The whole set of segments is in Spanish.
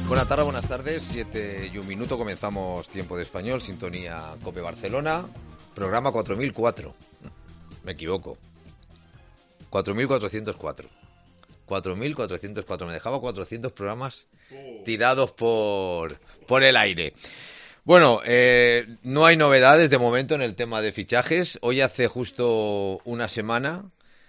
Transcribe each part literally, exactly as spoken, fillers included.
Buenas tardes, buenas tardes, siete y un minuto, comenzamos Tiempo de Español, sintonía COPE Barcelona, programa cuatro mil cuatro, me equivoco, cuatro mil cuatrocientos cuatro, cuatro mil cuatrocientos cuatro, me dejaba cuatrocientos programas tirados por, por el aire. Bueno, eh, no hay novedades de momento en el tema de fichajes. Hoy hace justo una semana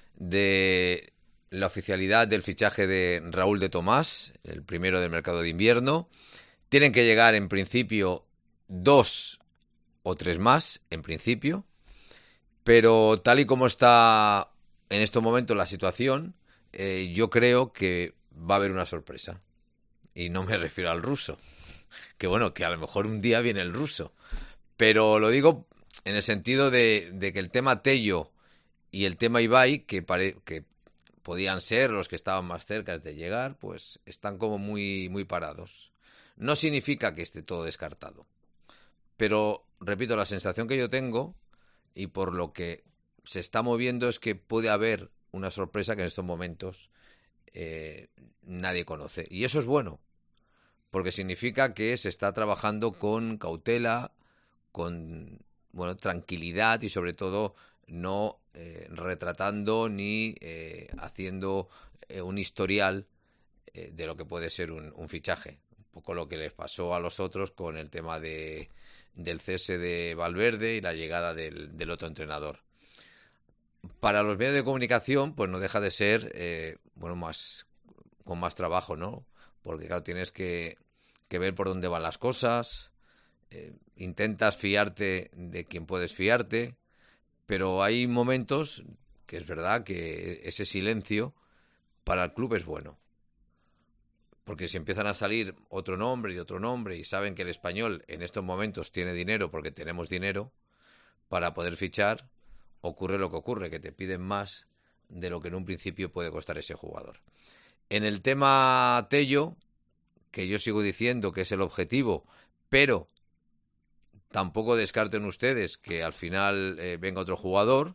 de la oficialidad del fichaje de Raúl de Tomás, el primero del mercado de invierno. Tienen que llegar en principio dos o tres más, en principio, pero tal y como está en estos momentos la situación, eh, yo creo que va a haber una sorpresa. Y no me refiero al ruso, que bueno, que a lo mejor un día viene el ruso, pero lo digo en el sentido de, de que el tema Tello y el tema Ibai, que, pare, que podían ser los que estaban más cerca de llegar, pues están como muy, muy parados. No significa que esté todo descartado, pero repito, la sensación que yo tengo y por lo que se está moviendo es que puede haber una sorpresa que en estos momentos eh, nadie conoce, y eso es bueno, porque significa que se está trabajando con cautela, con bueno, tranquilidad y sobre todo no eh, retratando ni eh, haciendo eh, un historial eh, de lo que puede ser un, un fichaje. Un poco lo que les pasó a los otros con el tema de, del cese de Valverde y la llegada del, del otro entrenador. Para los medios de comunicación, pues no deja de ser eh, bueno, más con más trabajo, ¿no? Porque claro, tienes que, que ver por dónde van las cosas, eh, intentas fiarte de quien puedes fiarte, pero hay momentos que es verdad que ese silencio para el club es bueno. Porque si empiezan a salir otro nombre y otro nombre y saben que el Español en estos momentos tiene dinero porque tenemos dinero para poder fichar, ocurre lo que ocurre, que te piden más de lo que en un principio puede costar ese jugador. En el tema Tello, que yo sigo diciendo que es el objetivo, pero tampoco descarten ustedes que al final eh, venga otro jugador.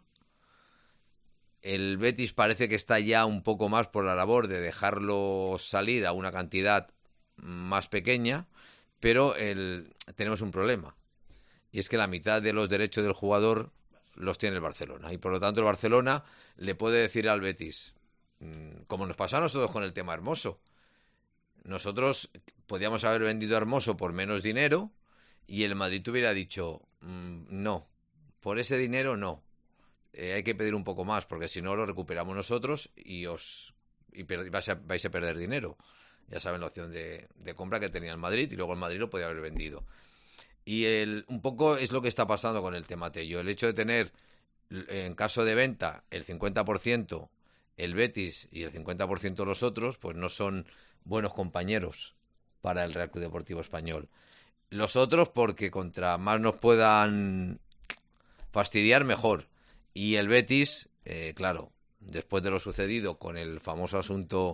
El Betis parece que está ya un poco más por la labor de dejarlo salir a una cantidad más pequeña, pero el, tenemos un problema, y es que la mitad de los derechos del jugador los tiene el Barcelona, y por lo tanto el Barcelona le puede decir al Betis, como nos pasó a nosotros con el tema Hermoso. Nosotros podíamos haber vendido a Hermoso por menos dinero y el Madrid hubiera dicho, mmm, no, por ese dinero no, eh, hay que pedir un poco más porque si no lo recuperamos nosotros y os y per, vais, a, vais a perder dinero. Ya saben la opción de, de compra que tenía el Madrid y luego el Madrid lo podía haber vendido. Y el, un poco es lo que está pasando con el tema Tello. El hecho de tener en caso de venta el cincuenta por ciento el Betis y el cincuenta por ciento los otros, pues no son buenos compañeros para el Real Club Deportivo Español. Los otros porque contra más nos puedan fastidiar, mejor. Y el Betis, eh, claro, después de lo sucedido con el famoso asunto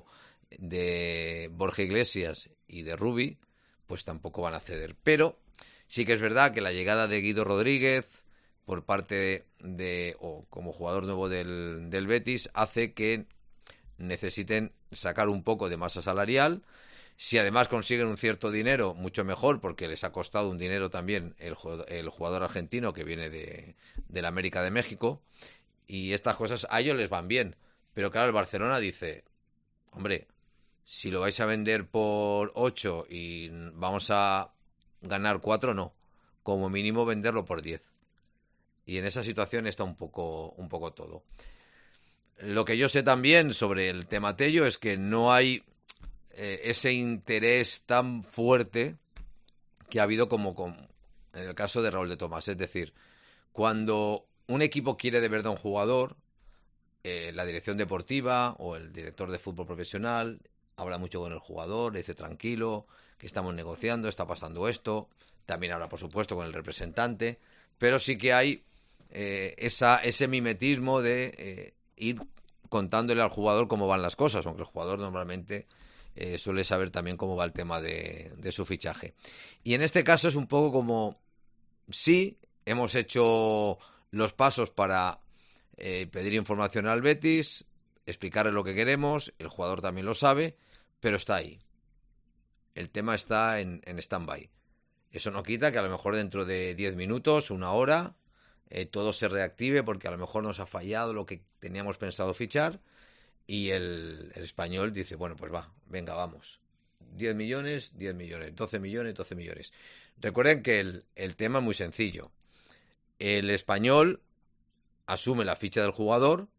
de Borja Iglesias y de Rubi, pues tampoco van a ceder. Pero sí que es verdad que la llegada de Guido Rodríguez por parte de, o como jugador nuevo del, del Betis, hace que necesiten sacar un poco de masa salarial. Si además consiguen un cierto dinero, mucho mejor, porque les ha costado un dinero también el, el jugador argentino que viene de, de la América de México, y estas cosas a ellos les van bien. Pero claro, el Barcelona dice, hombre, si lo vais a vender por ocho y vamos a ganar cuatro, no, como mínimo venderlo por diez. Y en esa situación está un poco, un poco todo. Lo que yo sé también sobre el tema Tello es que no hay eh, ese interés tan fuerte que ha habido como con, en el caso de Raúl de Tomás. Es decir, cuando un equipo quiere de verdad un jugador, eh, la dirección deportiva o el director de fútbol profesional habla mucho con el jugador, le dice tranquilo, que estamos negociando, está pasando esto. También habla, por supuesto, con el representante, pero sí que hay Eh, esa, ese mimetismo de eh, ir contándole al jugador cómo van las cosas, aunque el jugador normalmente eh, suele saber también cómo va el tema de, de su fichaje. Y en este caso es un poco como, sí, hemos hecho los pasos para eh, pedir información al Betis, explicarle lo que queremos, el jugador también lo sabe, pero está ahí. el tema está en, en stand-by. Eso no quita que a lo mejor dentro de diez minutos, una hora, eh, todo se reactive porque a lo mejor nos ha fallado lo que teníamos pensado fichar y el, el Español dice, bueno, pues va, venga, vamos. diez millones, diez millones, doce millones, doce millones. Recuerden que el, el tema es muy sencillo. El Español asume la ficha del jugador,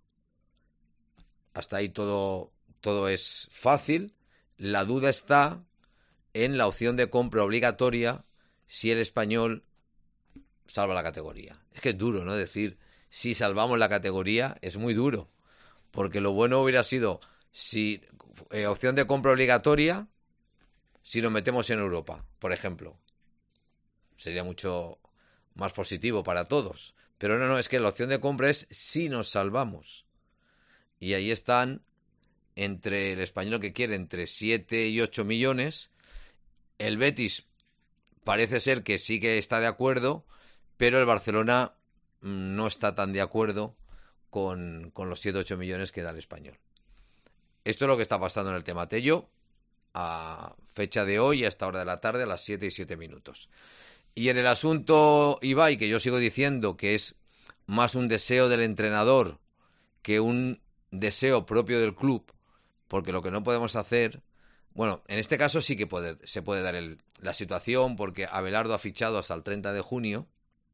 hasta ahí todo, todo es fácil. La duda está en la opción de compra obligatoria si el Español salva la categoría. Es que es duro, ¿no? Decir, si salvamos la categoría, es muy duro. Porque lo bueno hubiera sido, si eh, opción de compra obligatoria, si nos metemos en Europa, por ejemplo. Sería mucho más positivo para todos. Pero no, no, es que la opción de compra es si nos salvamos. Y ahí están, entre el Español que quiere entre siete y ocho millones. El Betis parece ser que sí que está de acuerdo, pero el Barcelona no está tan de acuerdo con, con los siete u ocho millones que da el Español. Esto es lo que está pasando en el tema Tello, a fecha de hoy, a esta hora de la tarde, a las siete y siete minutos. Y en el asunto Ibai, que yo sigo diciendo que es más un deseo del entrenador que un deseo propio del club, porque lo que no podemos hacer... Bueno, en este caso sí que puede, se puede dar el, la situación, porque Abelardo ha fichado hasta el treinta de junio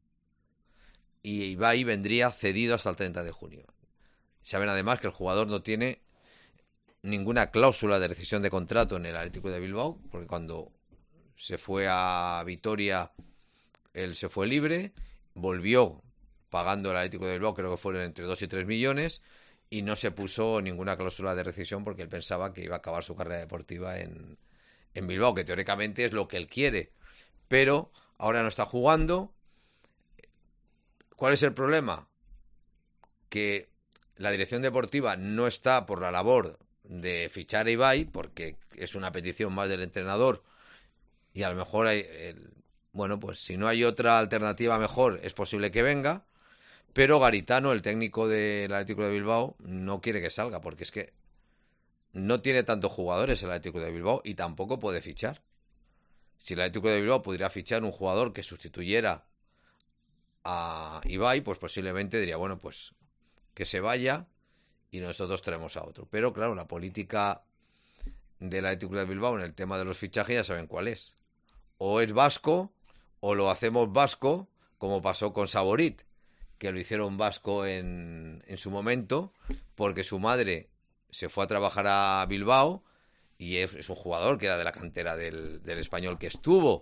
y Ibai vendría cedido hasta el treinta de junio. Saben además que el jugador no tiene ninguna cláusula de rescisión de contrato en el Atlético de Bilbao, porque cuando se fue a Vitoria él se fue libre, volvió pagando el Atlético de Bilbao, creo que fueron entre dos y tres millones, y no se puso ninguna cláusula de rescisión porque él pensaba que iba a acabar su carrera deportiva en, en Bilbao, que teóricamente es lo que él quiere. Pero ahora no está jugando. ¿Cuál es el problema? Que la dirección deportiva no está por la labor de fichar a Ibai, porque es una petición más del entrenador, y a lo mejor hay... El, bueno, pues si no hay otra alternativa mejor, es posible que venga. Pero Garitano, el técnico del Atlético de Bilbao, no quiere que salga, porque es que no tiene tantos jugadores el Atlético de Bilbao y tampoco puede fichar. Si el Atlético de Bilbao pudiera fichar un jugador que sustituyera a Ibai, pues posiblemente diría, bueno, pues que se vaya y nosotros traemos a otro. Pero claro, la política del Atlético de Bilbao en el tema de los fichajes ya saben cuál es. O es vasco o lo hacemos vasco, como pasó con Saborit, que lo hicieron vasco en, en su momento, porque su madre se fue a trabajar a Bilbao y es, es un jugador que era de la cantera del, del Español, que estuvo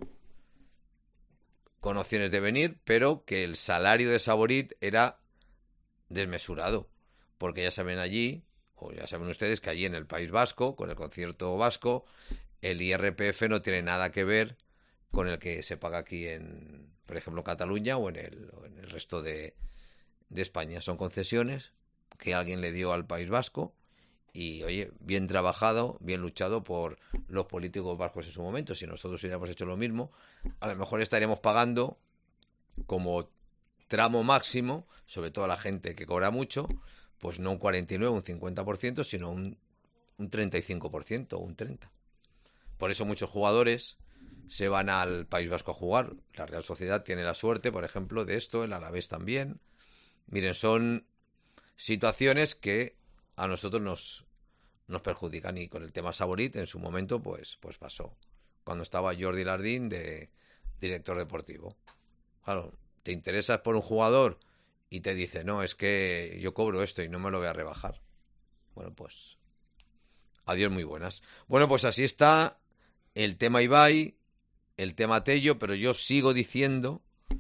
con opciones de venir, pero que el salario de Saborit era desmesurado, porque ya saben allí, o ya saben ustedes que allí en el País Vasco, con el concierto vasco, el I R P F no tiene nada que ver con el que se paga aquí en, por ejemplo, Cataluña o en el, o en el resto de, de España. Son concesiones que alguien le dio al País Vasco y, oye, bien trabajado, bien luchado por los políticos vascos en su momento. Si nosotros hubiéramos hecho lo mismo, a lo mejor estaríamos pagando como tramo máximo, sobre todo a la gente que cobra mucho, pues no un cuarenta y nueve, un cincuenta por ciento, sino un, un treinta y cinco por ciento o un treinta por ciento. Por eso muchos jugadores se van al País Vasco a jugar. La Real Sociedad tiene la suerte, por ejemplo, de esto, el Alavés también. Miren, son situaciones que a nosotros nos, nos perjudican, y con el tema Saborit en su momento pues, pues pasó, cuando estaba Jordi Lardín de director deportivo. Claro, te interesas por un jugador y te dice, no, es que yo cobro esto y no me lo voy a rebajar. Bueno, pues adiós, muy buenas. Bueno, pues así está el tema Ibai, el tema Tello, pero yo sigo diciendo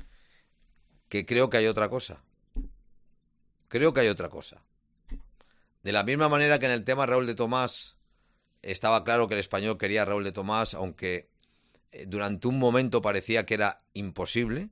que creo que hay otra cosa. Creo que hay otra cosa. De la misma manera que en el tema Raúl de Tomás estaba claro que el Español quería a Raúl de Tomás, aunque durante un momento parecía que era imposible.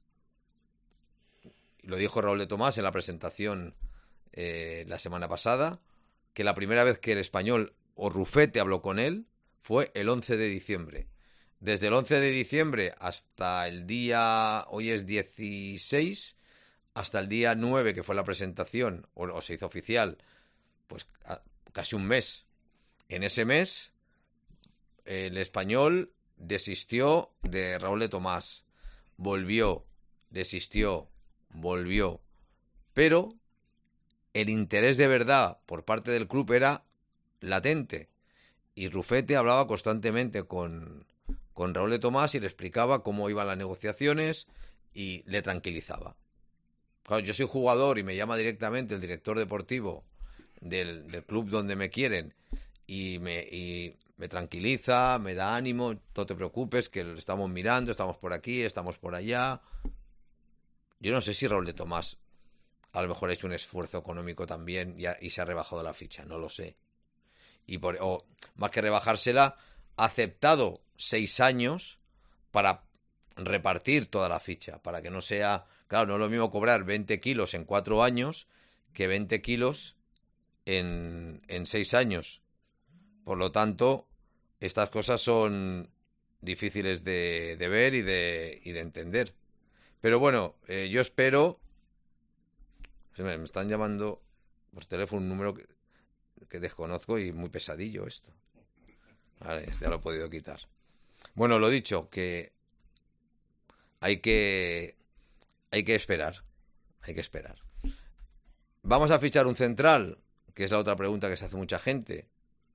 Lo dijo Raúl de Tomás en la presentación eh, la semana pasada, que la primera vez que el Español o Rufete habló con él fue el once de diciembre. Desde el once de diciembre hasta el día, hoy es dieciséis, hasta el día nueve, que fue la presentación, o, o se hizo oficial, pues a, casi un mes. En ese mes, el Español desistió de Raúl de Tomás, volvió, desistió, volvió, pero el interés de verdad por parte del club era latente y Rufete hablaba constantemente con, con Raúl de Tomás y le explicaba cómo iban las negociaciones y le tranquilizaba. Claro, yo soy jugador y me llama directamente el director deportivo del, del club donde me quieren y me, y me tranquiliza, me da ánimo, no te preocupes, que lo estamos mirando, estamos por aquí, estamos por allá. Yo no sé si Raúl de Tomás a lo mejor ha hecho un esfuerzo económico también y, ha, y se ha rebajado la ficha, no lo sé. Y por, o más que rebajársela, ha aceptado seis años para repartir toda la ficha, para que no sea... Claro, no es lo mismo cobrar veinte kilos en cuatro años que veinte kilos en, en seis años. Por lo tanto, estas cosas son difíciles de, de ver y de, y de entender. Pero bueno, eh, yo espero... Me están llamando por teléfono un número que, que desconozco y muy pesadillo esto. Vale, ya lo he podido quitar. Bueno, lo dicho, que hay que hay que esperar. Hay que esperar. ¿Vamos a fichar un central? Que es la otra pregunta que se hace mucha gente.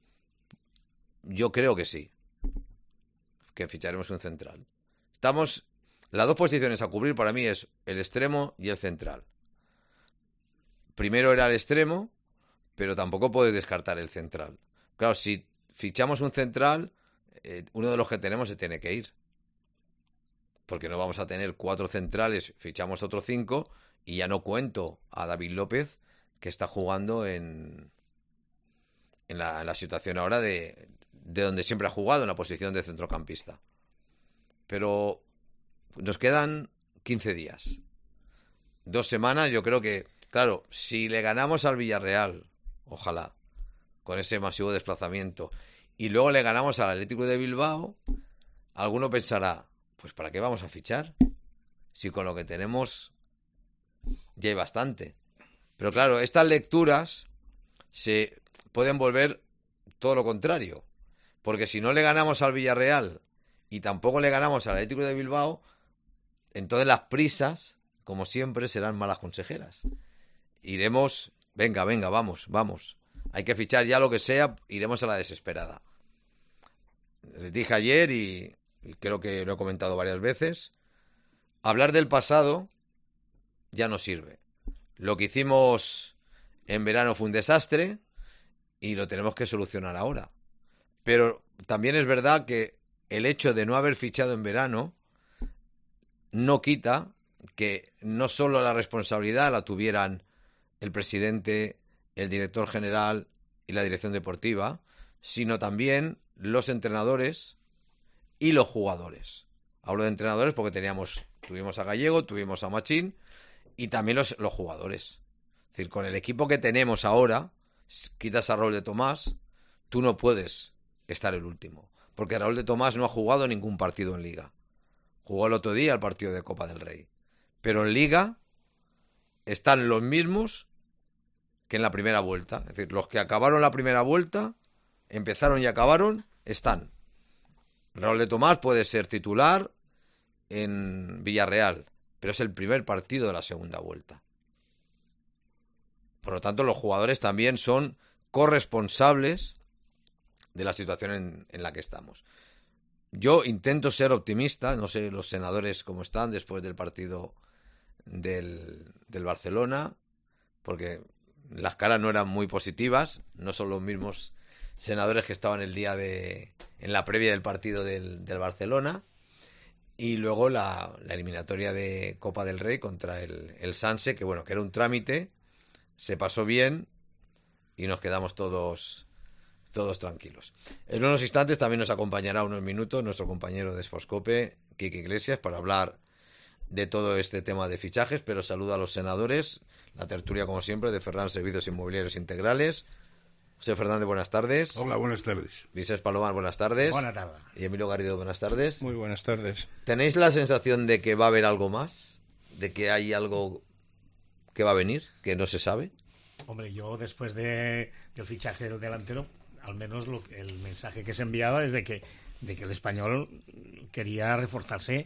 Yo creo que sí. Que ficharemos un central. Estamos... Las dos posiciones a cubrir para mí es el extremo y el central. Primero era el extremo, pero tampoco puedes descartar el central. Claro, si fichamos un central, eh, uno de los que tenemos se tiene que ir. Porque no vamos a tener cuatro centrales, fichamos otros cinco, y ya no cuento a David López, que está jugando en, en, la, en la situación ahora de, de donde siempre ha jugado, en la posición de centrocampista. Pero nos quedan quince días. Dos semanas, yo creo que... Claro, si le ganamos al Villarreal, ojalá, con ese masivo desplazamiento, y luego le ganamos al Atlético de Bilbao, alguno pensará, pues ¿para qué vamos a fichar? Si con lo que tenemos ya hay bastante. Pero claro, estas lecturas se pueden volver todo lo contrario, porque si no le ganamos al Villarreal y tampoco le ganamos al Atlético de Bilbao, entonces las prisas, como siempre, serán malas consejeras. Iremos, venga, venga, vamos, vamos. Hay que fichar ya lo que sea, iremos a la desesperada. Les dije ayer y, y creo que lo he comentado varias veces, hablar del pasado ya no sirve. Lo que hicimos en verano fue un desastre y lo tenemos que solucionar ahora. Pero también es verdad que el hecho de no haber fichado en verano no quita que no solo la responsabilidad la tuvieran el presidente, el director general y la dirección deportiva, sino también los entrenadores y los jugadores. Hablo de entrenadores porque teníamos, tuvimos a Gallego, tuvimos a Machín y también los, los jugadores. Es decir, con el equipo que tenemos ahora, quitas a Raúl de Tomás, tú no puedes estar el último, porque Raúl de Tomás no ha jugado ningún partido en Liga. Jugó el otro día el partido de Copa del Rey. Pero en Liga están los mismos que en la primera vuelta. Es decir, los que acabaron la primera vuelta, empezaron y acabaron, están. Raúl de Tomás puede ser titular en Villarreal, pero es el primer partido de la segunda vuelta. Por lo tanto, los jugadores también son corresponsables de la situación en, en la que estamos. Yo intento ser optimista, no sé los senadores cómo están después del partido del, del Barcelona, porque las caras no eran muy positivas, no son los mismos senadores que estaban el día de en la previa del partido del, del Barcelona, y luego la, la eliminatoria de Copa del Rey contra el, el Sanse, que bueno, que era un trámite, se pasó bien y nos quedamos todos todos tranquilos. En unos instantes también nos acompañará unos minutos nuestro compañero de Sportscope, Quique Iglesias, para hablar de todo este tema de fichajes, pero saludo a los senadores, la tertulia como siempre de Ferran Servicios Inmobiliarios Integrales. José Fernández, buenas tardes. Hola, buenas tardes. Vicés Palomar, buenas tardes. Buenas tardes. Y Emilio Garrido, buenas tardes. Muy buenas tardes. ¿Tenéis la sensación de que va a haber algo más? ¿De que hay algo que va a venir, que no se sabe? Hombre, yo después de, del fichaje del delantero, al menos lo, el mensaje que se enviaba es de que, de que el Español quería reforzarse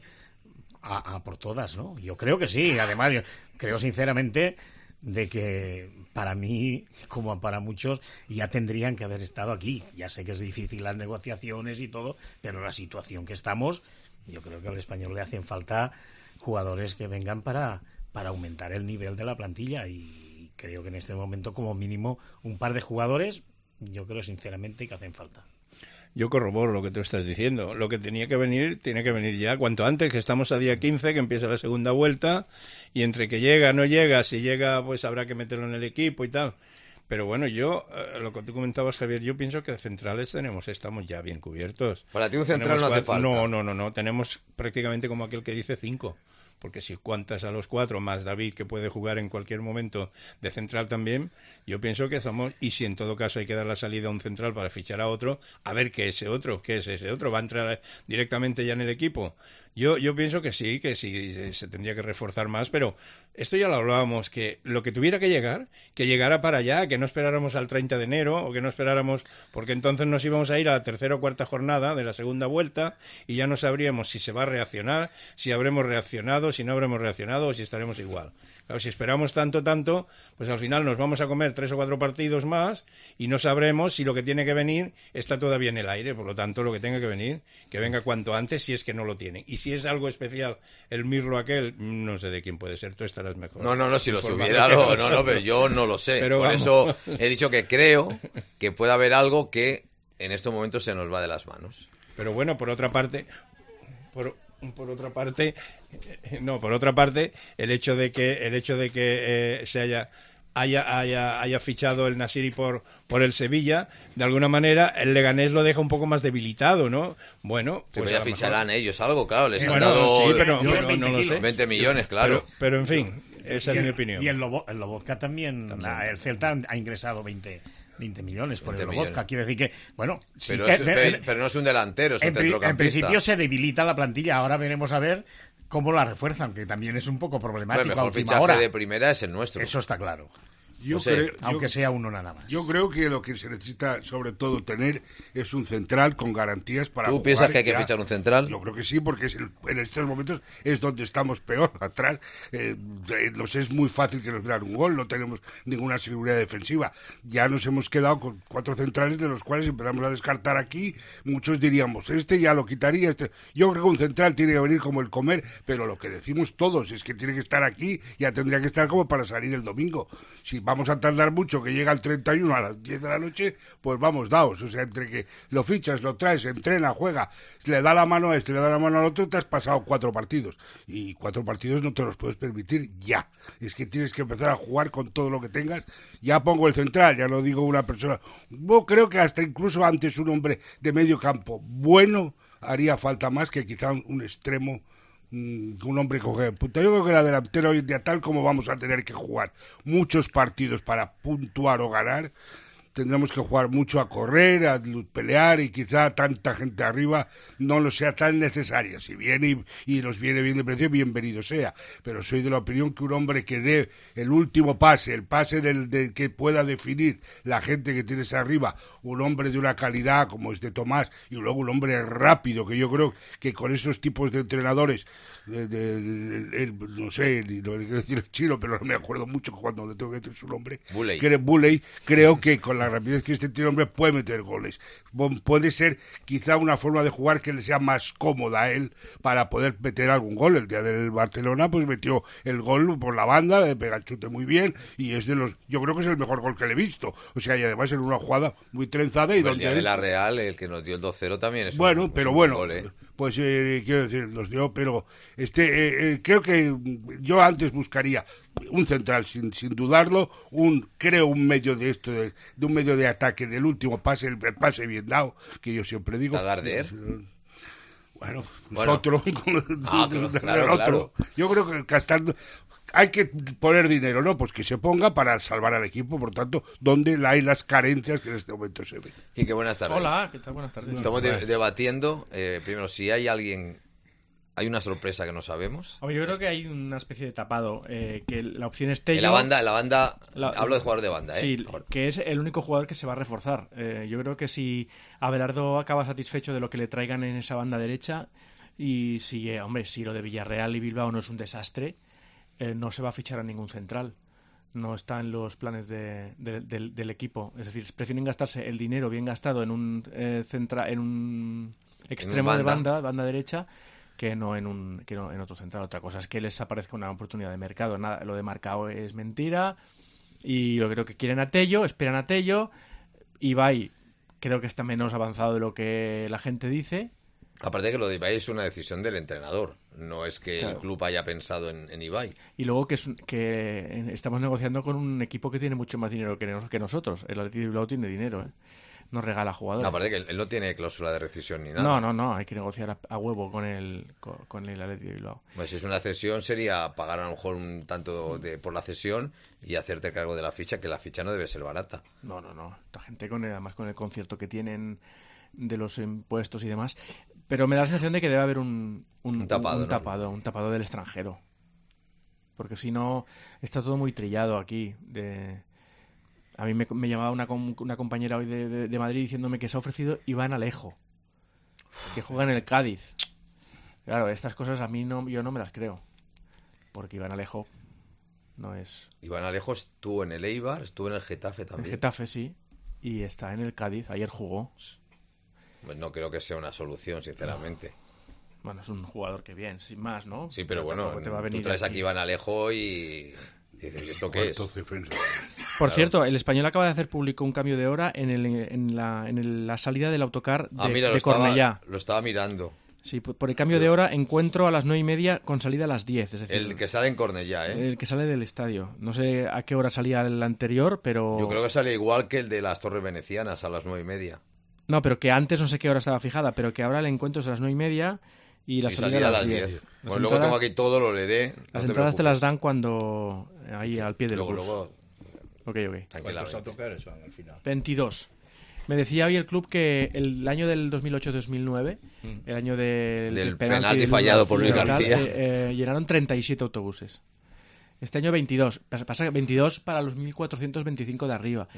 a, a por todas, ¿no? Yo creo que sí, además yo creo sinceramente de que para mí, como para muchos, ya tendrían que haber estado aquí. Ya sé que es difícil las negociaciones y todo, pero en la situación que estamos, yo creo que al Español le hacen falta jugadores que vengan para, para aumentar el nivel de la plantilla, y creo que en este momento como mínimo un par de jugadores, yo creo sinceramente que hacen falta. Yo corroboro lo que tú estás diciendo. Lo que tenía que venir, tiene que venir ya cuanto antes, que estamos a día quince, que empieza la segunda vuelta, y entre que llega, no llega, si llega, pues habrá que meterlo en el equipo y tal. Pero bueno, yo, eh, lo que tú comentabas, Javier, yo pienso que de centrales tenemos, estamos ya bien cubiertos. Para ti un central tenemos no hace falta. No, no, no, no, tenemos prácticamente como aquel que dice cinco. Porque si cuentas a los cuatro, más David, que puede jugar en cualquier momento de central también, yo pienso que somos, y si en todo caso hay que dar la salida a un central para fichar a otro, a ver qué es ese otro, qué es ese otro, va a entrar directamente ya en el equipo. Yo, yo pienso que sí, que sí, se tendría que reforzar más, pero esto ya lo hablábamos, que lo que tuviera que llegar, que llegara para allá, que no esperáramos al treinta de enero, o que no esperáramos, porque entonces nos íbamos a ir a la tercera o cuarta jornada de la segunda vuelta, y ya no sabríamos si se va a reaccionar, si habremos reaccionado, si no habremos reaccionado, o si estaremos igual. Claro, si esperamos tanto, tanto, pues al final nos vamos a comer tres o cuatro partidos más, y no sabremos si lo que tiene que venir está todavía en el aire. Por lo tanto, lo que tenga que venir, que venga cuanto antes, si es que no lo tiene. Y si es algo especial, el Mirlo aquel, no sé de quién puede ser, tú estarás mejor. No, no, no, si lo subiera, no, no, no, pero yo no lo sé. Pero Por vamos. Eso he dicho que creo que puede haber algo que en estos momentos se nos va de las manos. Pero bueno, por otra parte, por, por otra parte, no, por otra parte, el hecho de que, el hecho de que eh, se haya Haya, haya, haya fichado el Nasiri por, por el Sevilla, de alguna manera el Leganés lo deja un poco más debilitado, ¿no? Bueno, pues pero ya ficharán mejor ellos algo, claro, les eh, han bueno, dado sí, pero, pero no lo sé. veinte millones, claro. Pero, pero en fin, esa y es el, mi opinión. Y el, Lobo, el Lobotka también, también. La, el Celta ha ingresado veinte millones por el Lobotka. Quiere decir que, bueno, pero, sí es, que, pero, pero no es un delantero, es un en, centrocampista. En principio se debilita la plantilla, ahora veremos a ver cómo la refuerzan, que también es un poco problemático. Bueno, el mejor fichaje hora. de primera es el nuestro. Eso está claro. Yo o sea, creo, aunque yo, sea uno nada más. Yo creo que lo que se necesita sobre todo tener es un central con garantías para ¿Tú jugar. piensas que hay que ya. fichar un central? Yo creo que sí, porque es el, en estos momentos es donde estamos peor atrás. Eh, nos es muy fácil que nos den un gol, no tenemos ninguna seguridad defensiva. Ya nos hemos quedado con cuatro centrales, de los cuales empezamos a descartar aquí. Muchos diríamos, este ya lo quitaría. Este. Yo creo que un central tiene que venir como el comer, pero lo que decimos todos es que tiene que estar aquí, ya tendría que estar como para salir el domingo. Si vamos a tardar mucho, que llega el treinta y uno a las diez de la noche, pues vamos daos. O sea, entre que lo fichas, lo traes, entrena, juega, le da la mano a este, le da la mano al otro, te has pasado cuatro partidos. Y cuatro partidos no te los puedes permitir ya. Es que tienes que empezar a jugar con todo lo que tengas. Ya pongo el central, ya lo digo una persona. Yo creo que hasta incluso antes un hombre de medio campo bueno haría falta más que quizá un, un extremo, un hombre coge punta. Yo creo que la delantera hoy en día, tal como vamos a tener que jugar muchos partidos para puntuar o ganar, tendremos que jugar mucho a correr, a pelear, y quizá tanta gente arriba no lo sea tan necesaria. Si viene y, y nos viene bien de precio, bienvenido sea. Pero soy de la opinión que un hombre que dé el último pase, el pase del, del que pueda definir la gente que tienes arriba, un hombre de una calidad como es de Tomás, y luego un hombre rápido, que yo creo que con esos tipos de entrenadores, de, de, de, de, no sé, no quiero decir el chino, pero no me acuerdo mucho cuando le tengo que decir su nombre, Bulley. que Bulley, creo que con la rapidez que este tío hombre puede meter goles. Puede ser quizá una forma de jugar que le sea más cómoda a él para poder meter algún gol. El día del Barcelona pues metió el gol por la banda, le pega el chute muy bien, y es de los, yo creo que es el mejor gol que le he visto. O sea, y además en una jugada muy trenzada. Y el donde día él... de la Real, el que nos dio el dos cero también es bueno, un, pero es un bueno, gol, ¿eh? pues eh, quiero decir, los dio, pero este eh, eh, creo que yo antes buscaría un central sin sin dudarlo, un creo un medio de esto de, de un medio de ataque del último pase, el, el pase bien dado, que yo siempre digo. ¿Tagarder? Bueno, bueno. otro, ah, claro, claro, otro. Claro. Yo creo que gastando hay que poner dinero, ¿no? Pues que se ponga para salvar al equipo, por tanto, donde hay las carencias que en este momento se ven. Quique, buenas tardes. Hola, ¿qué tal? Buenas tardes. Estamos de- debatiendo, eh, primero, si hay alguien ¿Hay una sorpresa que no sabemos? Hombre, yo creo que hay una especie de tapado, eh, que la opción es Tello. En la banda, en la banda, La- hablo de jugador de banda, ¿eh? Sí, que es el único jugador que se va a reforzar. Eh, yo creo que si Abelardo acaba satisfecho de lo que le traigan en esa banda derecha, y si, eh, hombre, si lo de Villarreal y Bilbao no es un desastre, eh, no se va a fichar a ningún central. No está en los planes de, de- del, del equipo. Es decir, prefieren gastarse el dinero bien gastado en un, eh, centra, en un extremo de banda. banda, banda derecha, que no en un que no en otro central. Otra cosa es que les aparezca una oportunidad de mercado. Nada, lo de Marcao es mentira. Y yo creo que quieren a Tello, esperan a Tello. Ibai creo que está menos avanzado de lo que la gente dice. Aparte de que lo de Ibai es una decisión del entrenador. No es que Claro. el club haya pensado en, en Ibai. Y luego que, es un- que estamos negociando con un equipo que tiene mucho más dinero que, nos- que nosotros. El Athletic de Bilbao tiene dinero, ¿eh? Nos regala jugadores. Aparte de que él, él no tiene cláusula de rescisión ni nada. No, no, no. Hay que negociar a, a huevo con el, con, con el Athletic de Bilbao. Pues si es una cesión sería pagar a lo mejor un tanto de, por la cesión y hacerte cargo de la ficha, que la ficha no debe ser barata. No, no, no. Esta gente, con el- además con el concierto que tienen de los impuestos y demás. Pero me da la sensación de que debe haber un, un, Un tapado, un, ¿no? tapado, un tapado del extranjero. Porque si no, está todo muy trillado aquí. De... A mí me, me llamaba una, com- una compañera hoy de, de- de Madrid diciéndome que se ha ofrecido Iván Alejo, que juega en el Cádiz. Claro, estas cosas a mí no, yo no me las creo. Porque Iván Alejo no es... Iván Alejo estuvo en el Eibar, estuvo en el Getafe El también. Getafe sí, y está en el Cádiz. Ayer jugó. Pues no creo que sea una solución, sinceramente. Bueno, es un jugador que bien, sin más, ¿no? Sí, pero bueno, tampoco te va a venir tú traes aquí. aquí Iván Alejo y dices, ¿y esto qué es? Cuarto defensa. Por Claro. cierto, el Español acaba de hacer público un cambio de hora en, el, en, la, en el- la salida del autocar de, Ah, mira, lo de Cornellá. estaba, lo estaba mirando. Sí, por, por el cambio de hora, encuentro a las nueve y media con salida a las diez. Es decir, El que sale en Cornellá, ¿eh? el que sale del estadio. No sé a qué hora salía el anterior, pero... Yo creo que sale igual que el de las Torres Venecianas, a las nueve y media. No, pero que antes no sé qué hora estaba fijada, pero que ahora el encuentro es a las nueve y media y la y salida salía a las diez. diez. Las Bueno, luego entradas- tengo aquí todo, lo leeré. no Las te entradas te las preocupes. dan cuando... ahí al pie del Luego, bus. luego, Ok, ok. ¿Cuántos tranquilamente. autocares van al final? veintidós. Me decía hoy el club que el año del dos mil ocho dos mil nueve, el año del, Del penalti penalti del fallado por Luis García, García. eh, eh, llenaron treinta y siete autobuses. Este año veintidós. Pasa pasa que veintidós para los mil cuatrocientos veinticinco de arriba.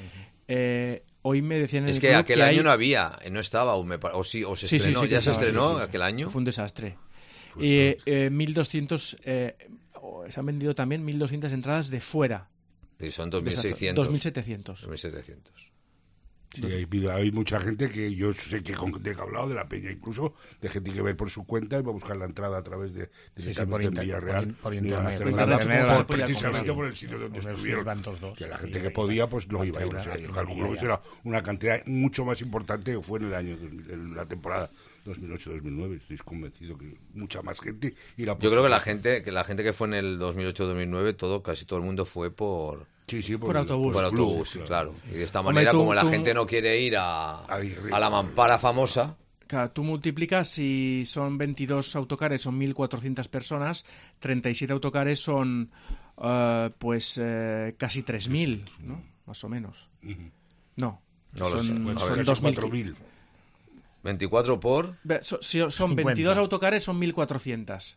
Eh, hoy me decían en Es el que club aquel hay- año no había, eh, no estaba, o, me pa- o sí, o se Sí, sí, estrenó, sí que ya se estaba, estrenó sí, sí. aquel año. Fue un desastre. Y eh, mil doscientos... eh, oh, se han vendido también mil doscientas entradas de fuera. Y son dos mil Desastre. seiscientos. dos mil setecientos. dos mil setecientos. Sí, hay, hay mucha gente que yo sé que con gente que ha hablado de la peña, incluso de gente que ve por su cuenta y va a buscar la entrada a través de, Sí, sí, directamente por en inter- Villarreal. por in- por No iban a internet. hacer Por nada internet, por- se podía precisamente comprar. por el sitio donde Hombre, estuvieron. van todos dos. Que la Y- gente que podía, pues no la iba a ir. O Teura, sea, y yo la calculo que Liga. será una cantidad mucho más importante que fue en el año, dos mil, en la temporada dos mil ocho dos mil nueve. Estoy convencido que mucha más gente. Y la Yo creo que la gente que la gente que fue en el dos mil ocho dos mil nueve, todo, casi todo el mundo fue por, Sí, sí, Por autobús. por el club, autobús, claro. Y de esta Hombre, manera, tú- como la tú- gente no quiere ir a, Ahí, a la mampara famosa, Claro, tú multiplicas, si son veintidós autocares, son mil cuatrocientas personas, treinta y siete autocares son eh, pues eh, casi tres mil, ¿no? Más o menos. Ujú. No, No lo sé. son, Bueno, son Casi dos mil. cuatro mil. veinticuatro por... Ve, so- si son cincuenta. veintidós autocares, son mil cuatrocientas.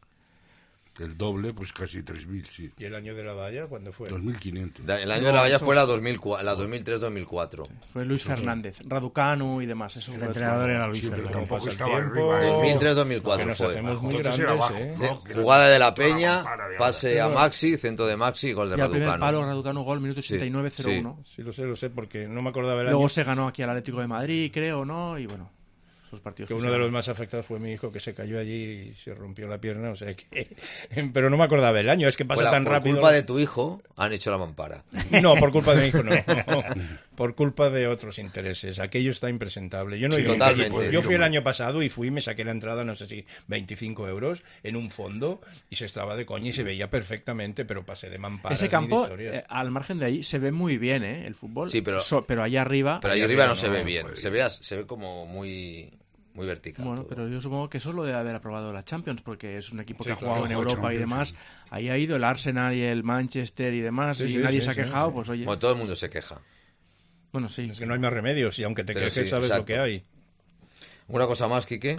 El doble, pues casi tres mil, sí. ¿Y el año de la valla cuándo fue? dos mil quinientos. da- El año No, de la valla eso- fue la, dos mil cuatro, la dos mil tres dos mil cuatro. Fue Luis Fernández, Raducanu y demás. Eso El fue- entrenador era Luis Sí, pero Fernández. tampoco Pasa el estaba tiempo. arriba. ¿eh? dos mil tres dos mil Que cuatro nos fue. hacemos muy Entonces grandes, era abajo, ¿eh? ¿no? Que era Jugada de la toda la Peña, mampara de pase a ahora. Maxi, centro de Maxi y gol de Y al primer palo, Raducanu. Raducanu gol, minuto ochenta y nueve cero uno. Sí, lo sé, lo sé, porque no me acordaba el Luego año. se ganó aquí al Atlético de Madrid, creo, ¿no? Y bueno, esos partidos. Que que uno se de los ganan. más afectados fue mi hijo, que se cayó allí y se rompió la pierna, o sea que... Pero no me acordaba el año, es que pasa Por la- tan por rápido. culpa de tu hijo han hecho la mampara. No, por culpa de mi hijo no. Por culpa de otros intereses. Aquello está impresentable. Yo no Sí, he ido totalmente. nunca. Yo fui el año pasado y fui, me saqué la entrada, no sé si veinticinco euros, en un fondo, y se estaba de coña y se veía perfectamente, pero pasé de mamparas. Ese ni de campo, historias. eh, al margen de ahí, se ve muy bien, ¿eh? El fútbol. Sí, pero- So- pero allá arriba... Pero ahí Ahí arriba arriba no se no, ve bien. pues. Se ve, as- se ve como muy, muy vertical. Bueno, todo. pero yo supongo que eso lo debe haber aprobado la Champions, porque es un equipo Sí, que ha claro, jugado en juega Europa y Champions, demás. sí. Ahí ha ido el Arsenal y el Manchester y demás, Sí, y sí, nadie sí, se ha sí, quejado, sí. pues oye... Bueno, todo el mundo se queja. Bueno, sí. Es que no hay más remedios y aunque te Pero quejes sí, sabes exacto. lo que hay. Una cosa más, Quique.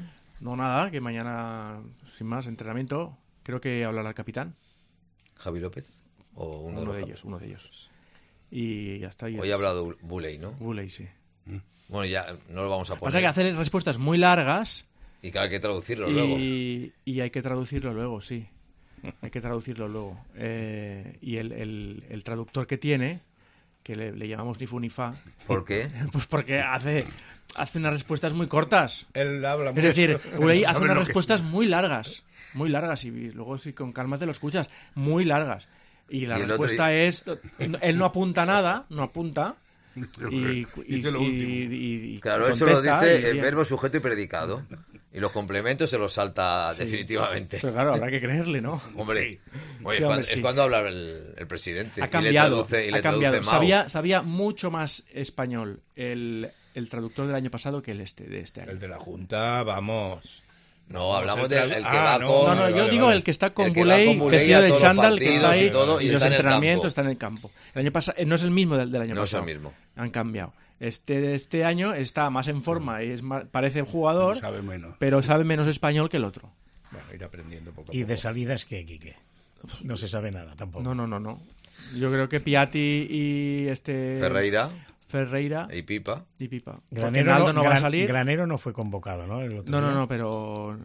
No, nada, que mañana, sin más, entrenamiento. Creo que hablará el capitán. ¿Javi López? ¿O uno, Uno de, de los ellos, uno de ellos. Y ya está. y Hoy es- ha hablado Buley, ¿no? Buley, sí. Bueno, ya no lo vamos a poner. Pasa que hacer respuestas muy largas Y claro, hay que traducirlo luego. y, y hay que traducirlo luego, sí. Hay que traducirlo luego. Eh, y el, el- el traductor que tiene, que le, le llamamos ni fu ni fa, ¿Por qué? pues porque hace, hace unas respuestas muy cortas. Él habla Es mucho. decir, Buley hace sabe unas lo que- respuestas muy largas. Muy largas. Y luego, si con calma te lo escuchas, muy largas. Y la Y el otro respuesta di- es... Él no apunta nada, no apunta. Y, y, Dice lo y- último. y- y Claro, eso lo contesta, dice y- el y- verbo, sujeto y predicado. Y los complementos se los salta definitivamente. Pero claro, habrá que creerle, ¿no? Hombre, oye, Sí, es, hombre, cuando, sí. es cuando habla el, el presidente. Ha y le cambiado, traduce, y le ha cambiado. traduce Mao. Sabía, sabía mucho más español el, el traductor del año pasado que el este de este año. El de la Junta, vamos. No, hablamos el del tra- el que Ah, va no, con... No, no, vale, yo vale, digo vale. el que está con El que va Buley con Buley vestido a de todos los chándal, que está partidos ahí y todo, y los está en el entrenamientos campo. está en el campo. El año pasado no es el mismo del, del año No es el pasado. mismo. Han cambiado. Este de este año está más en forma y es más- parece jugador, Sabe menos. pero sabe menos español que el otro. Bueno, ir aprendiendo poco a Y poco. de salidas, ¿qué, Quique? No se sabe nada tampoco. No, no, no, no. Yo creo que Piatti y este Ferreira Ferreira y Pipa. y Pipa. Porque Granero Naldo no, va a Gran- salir. Granero no fue convocado, ¿no? El otro No, no, día. no, pero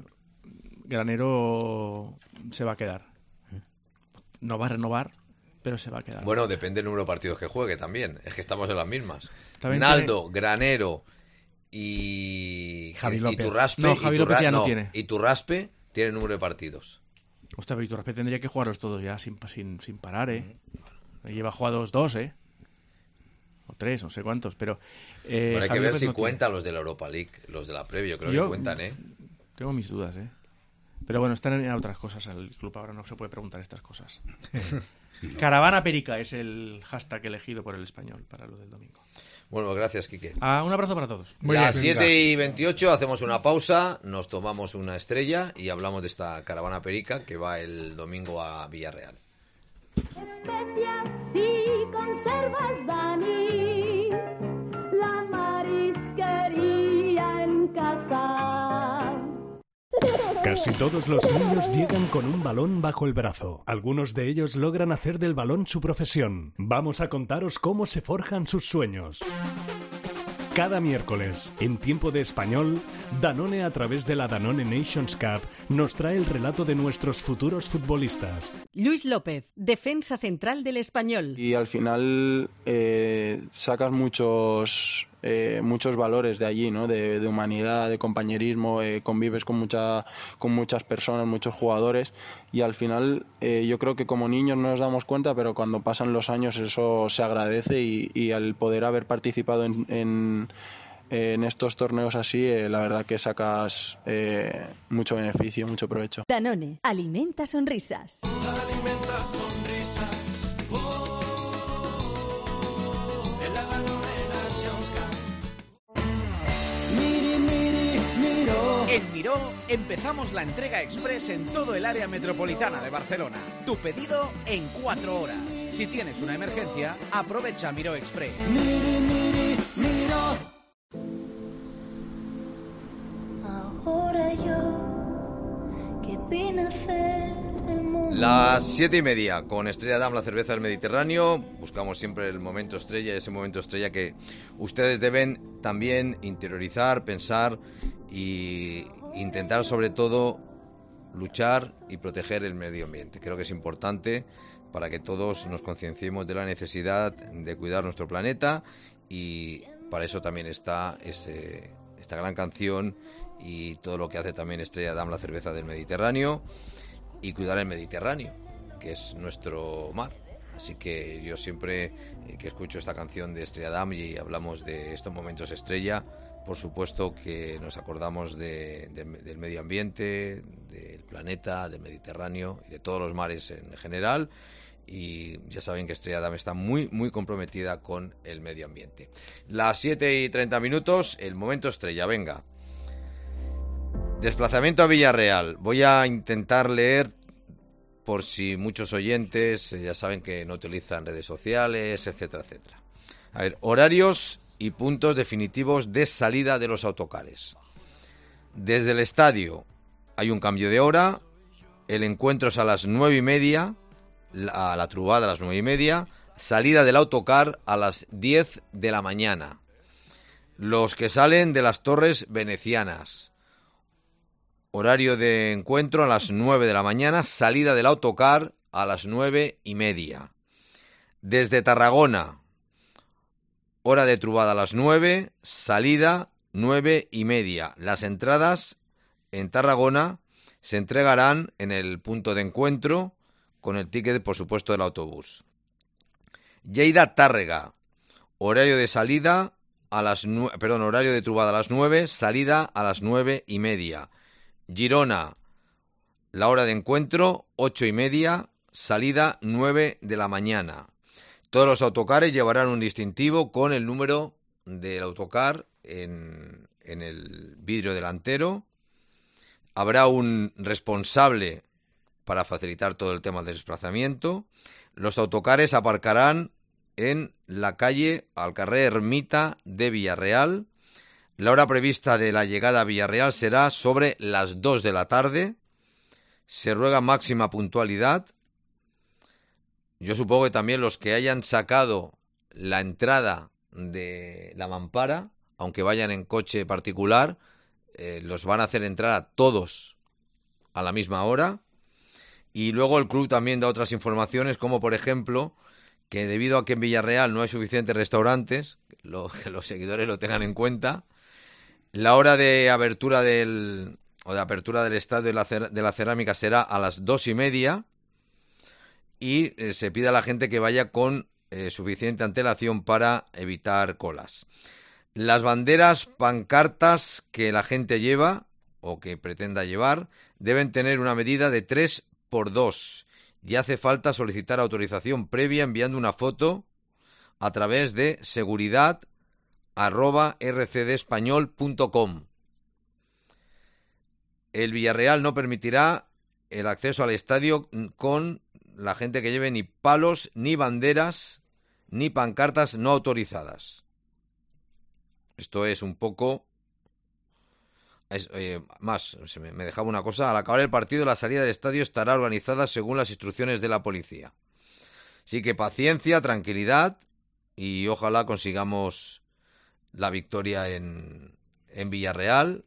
Granero se va a quedar. No va a renovar, pero se va a quedar. Bueno, depende del número de partidos que juegue también. Es que estamos en las mismas. También Naldo, Granero y... Javi y López. Turraspe. No, y Javi López Turra- ya no tiene. Y Turraspe tiene número de partidos. Hostia, pero Iturraspe tendría que jugarlos todos ya sin, sin, sin parar, ¿eh? Lleva jugados dos, ¿eh? O tres, no sé cuántos, pero... eh, Bueno, hay que Javi ver López si no tiene. cuentan los de la Europa League, los de la previa. Yo creo Yo- que cuentan, ¿eh? Tengo mis dudas, ¿eh? Pero bueno, están en otras cosas. El club ahora no se puede preguntar estas cosas. Caravana Perica es el hashtag elegido por el español para lo del domingo. Bueno, gracias, Quique. Ah, un abrazo para todos. Muy Las bien, siete y veintiocho hacemos una pausa, nos tomamos una estrella y hablamos de esta caravana perica que va el domingo a Villarreal. Especias y conservas, Dani, la marisquería en casa. Casi todos los niños llegan con un balón bajo el brazo. Algunos de ellos logran hacer del balón su profesión. Vamos a contaros cómo se forjan sus sueños. Cada miércoles, en Tiempo de Español, Danone, a través de la Danone Nations Cup, nos trae el relato de nuestros futuros futbolistas. Luis López, defensa central del Español. Y al final eh, sacas muchos eh, muchos valores de allí, ¿no? De, de humanidad, de compañerismo, eh, convives con mucha, con muchas personas, muchos jugadores, y al final eh, yo creo que como niños no nos damos cuenta, pero cuando pasan los años eso se agradece, y, y al poder haber participado en, en, en estos torneos así, eh, la verdad que sacas eh, mucho beneficio, mucho provecho. Danone, alimenta sonrisas. En Miró empezamos la entrega express en todo el área metropolitana de Barcelona. Tu pedido en cuatro horas. Si tienes una emergencia, aprovecha Miró Express. Ahora yo, qué pena hacer el mundo. Las siete y media, con Estrella Damm, la cerveza del Mediterráneo. Buscamos siempre el momento estrella, ese momento estrella que ustedes deben también interiorizar, pensar y intentar sobre todo luchar y proteger el medio ambiente. Creo que es importante para que todos nos concienciemos de la necesidad de cuidar nuestro planeta, y para eso también está ese, esta gran canción y todo lo que hace también Estrella Damm, la cerveza del Mediterráneo, y cuidar el Mediterráneo, que es nuestro mar. Así que yo siempre eh, que escucho esta canción de Estrella Damm y hablamos de estos momentos estrella, por supuesto que nos acordamos de, de, del medio ambiente, del planeta, del Mediterráneo y de todos los mares en general. Y ya saben que Estrella Damm está muy, muy comprometida con el medio ambiente. Las siete y treinta minutos, el momento estrella, venga. Desplazamiento a Villarreal. Voy a intentar leer, por si muchos oyentes eh, ya saben que no utilizan redes sociales, etcétera, etcétera. A ver, horarios y puntos definitivos de salida de los autocares. Desde el estadio hay un cambio de hora, el encuentro es a las nueve y media, a la trubada a las nueve y media, salida del autocar a las diez de la mañana. Los que salen de las Torres Venecianas, horario de encuentro a las nueve de la mañana, salida del autocar a las nueve y media. Desde Tarragona, hora de trubada a las nueve, salida nueve y media. Las entradas en Tarragona se entregarán en el punto de encuentro con el ticket, por supuesto, del autobús. Lleida-Tárrega, horario de salida a las nueve, perdón, horario de trubada a las nueve, salida a las nueve y media. Girona, la hora de encuentro ocho y media, salida nueve de la mañana. Todos los autocares llevarán un distintivo con el número del autocar en, en el vidrio delantero. Habrá un responsable para facilitar todo el tema del desplazamiento. Los autocares aparcarán en la calle Alcarré Ermita de Villarreal. La hora prevista de la llegada a Villarreal será sobre las dos de la tarde. Se ruega máxima puntualidad. Yo supongo que también los que hayan sacado la entrada de la mampara, aunque vayan en coche particular, eh, los van a hacer entrar a todos a la misma hora. Y luego el club también da otras informaciones, como por ejemplo que debido a que en Villarreal no hay suficientes restaurantes, lo, que los seguidores lo tengan en cuenta, la hora de apertura del o de apertura del estadio de la, de la cerámica será a las dos y media. Y eh, se pide a la gente que vaya con eh, suficiente antelación para evitar colas. Las banderas, pancartas que la gente lleva o que pretenda llevar deben tener una medida de tres por dos y hace falta solicitar autorización previa enviando una foto a través de seguridad arroba r c d español punto com. El Villarreal no permitirá el acceso al estadio con la gente que lleve ni palos, ni banderas, ni pancartas no autorizadas. Esto es un poco... Es, eh, más, se me, me dejaba una cosa. Al acabar el partido, la salida del estadio estará organizada según las instrucciones de la policía. Así que paciencia, tranquilidad y ojalá consigamos la victoria en, en Villarreal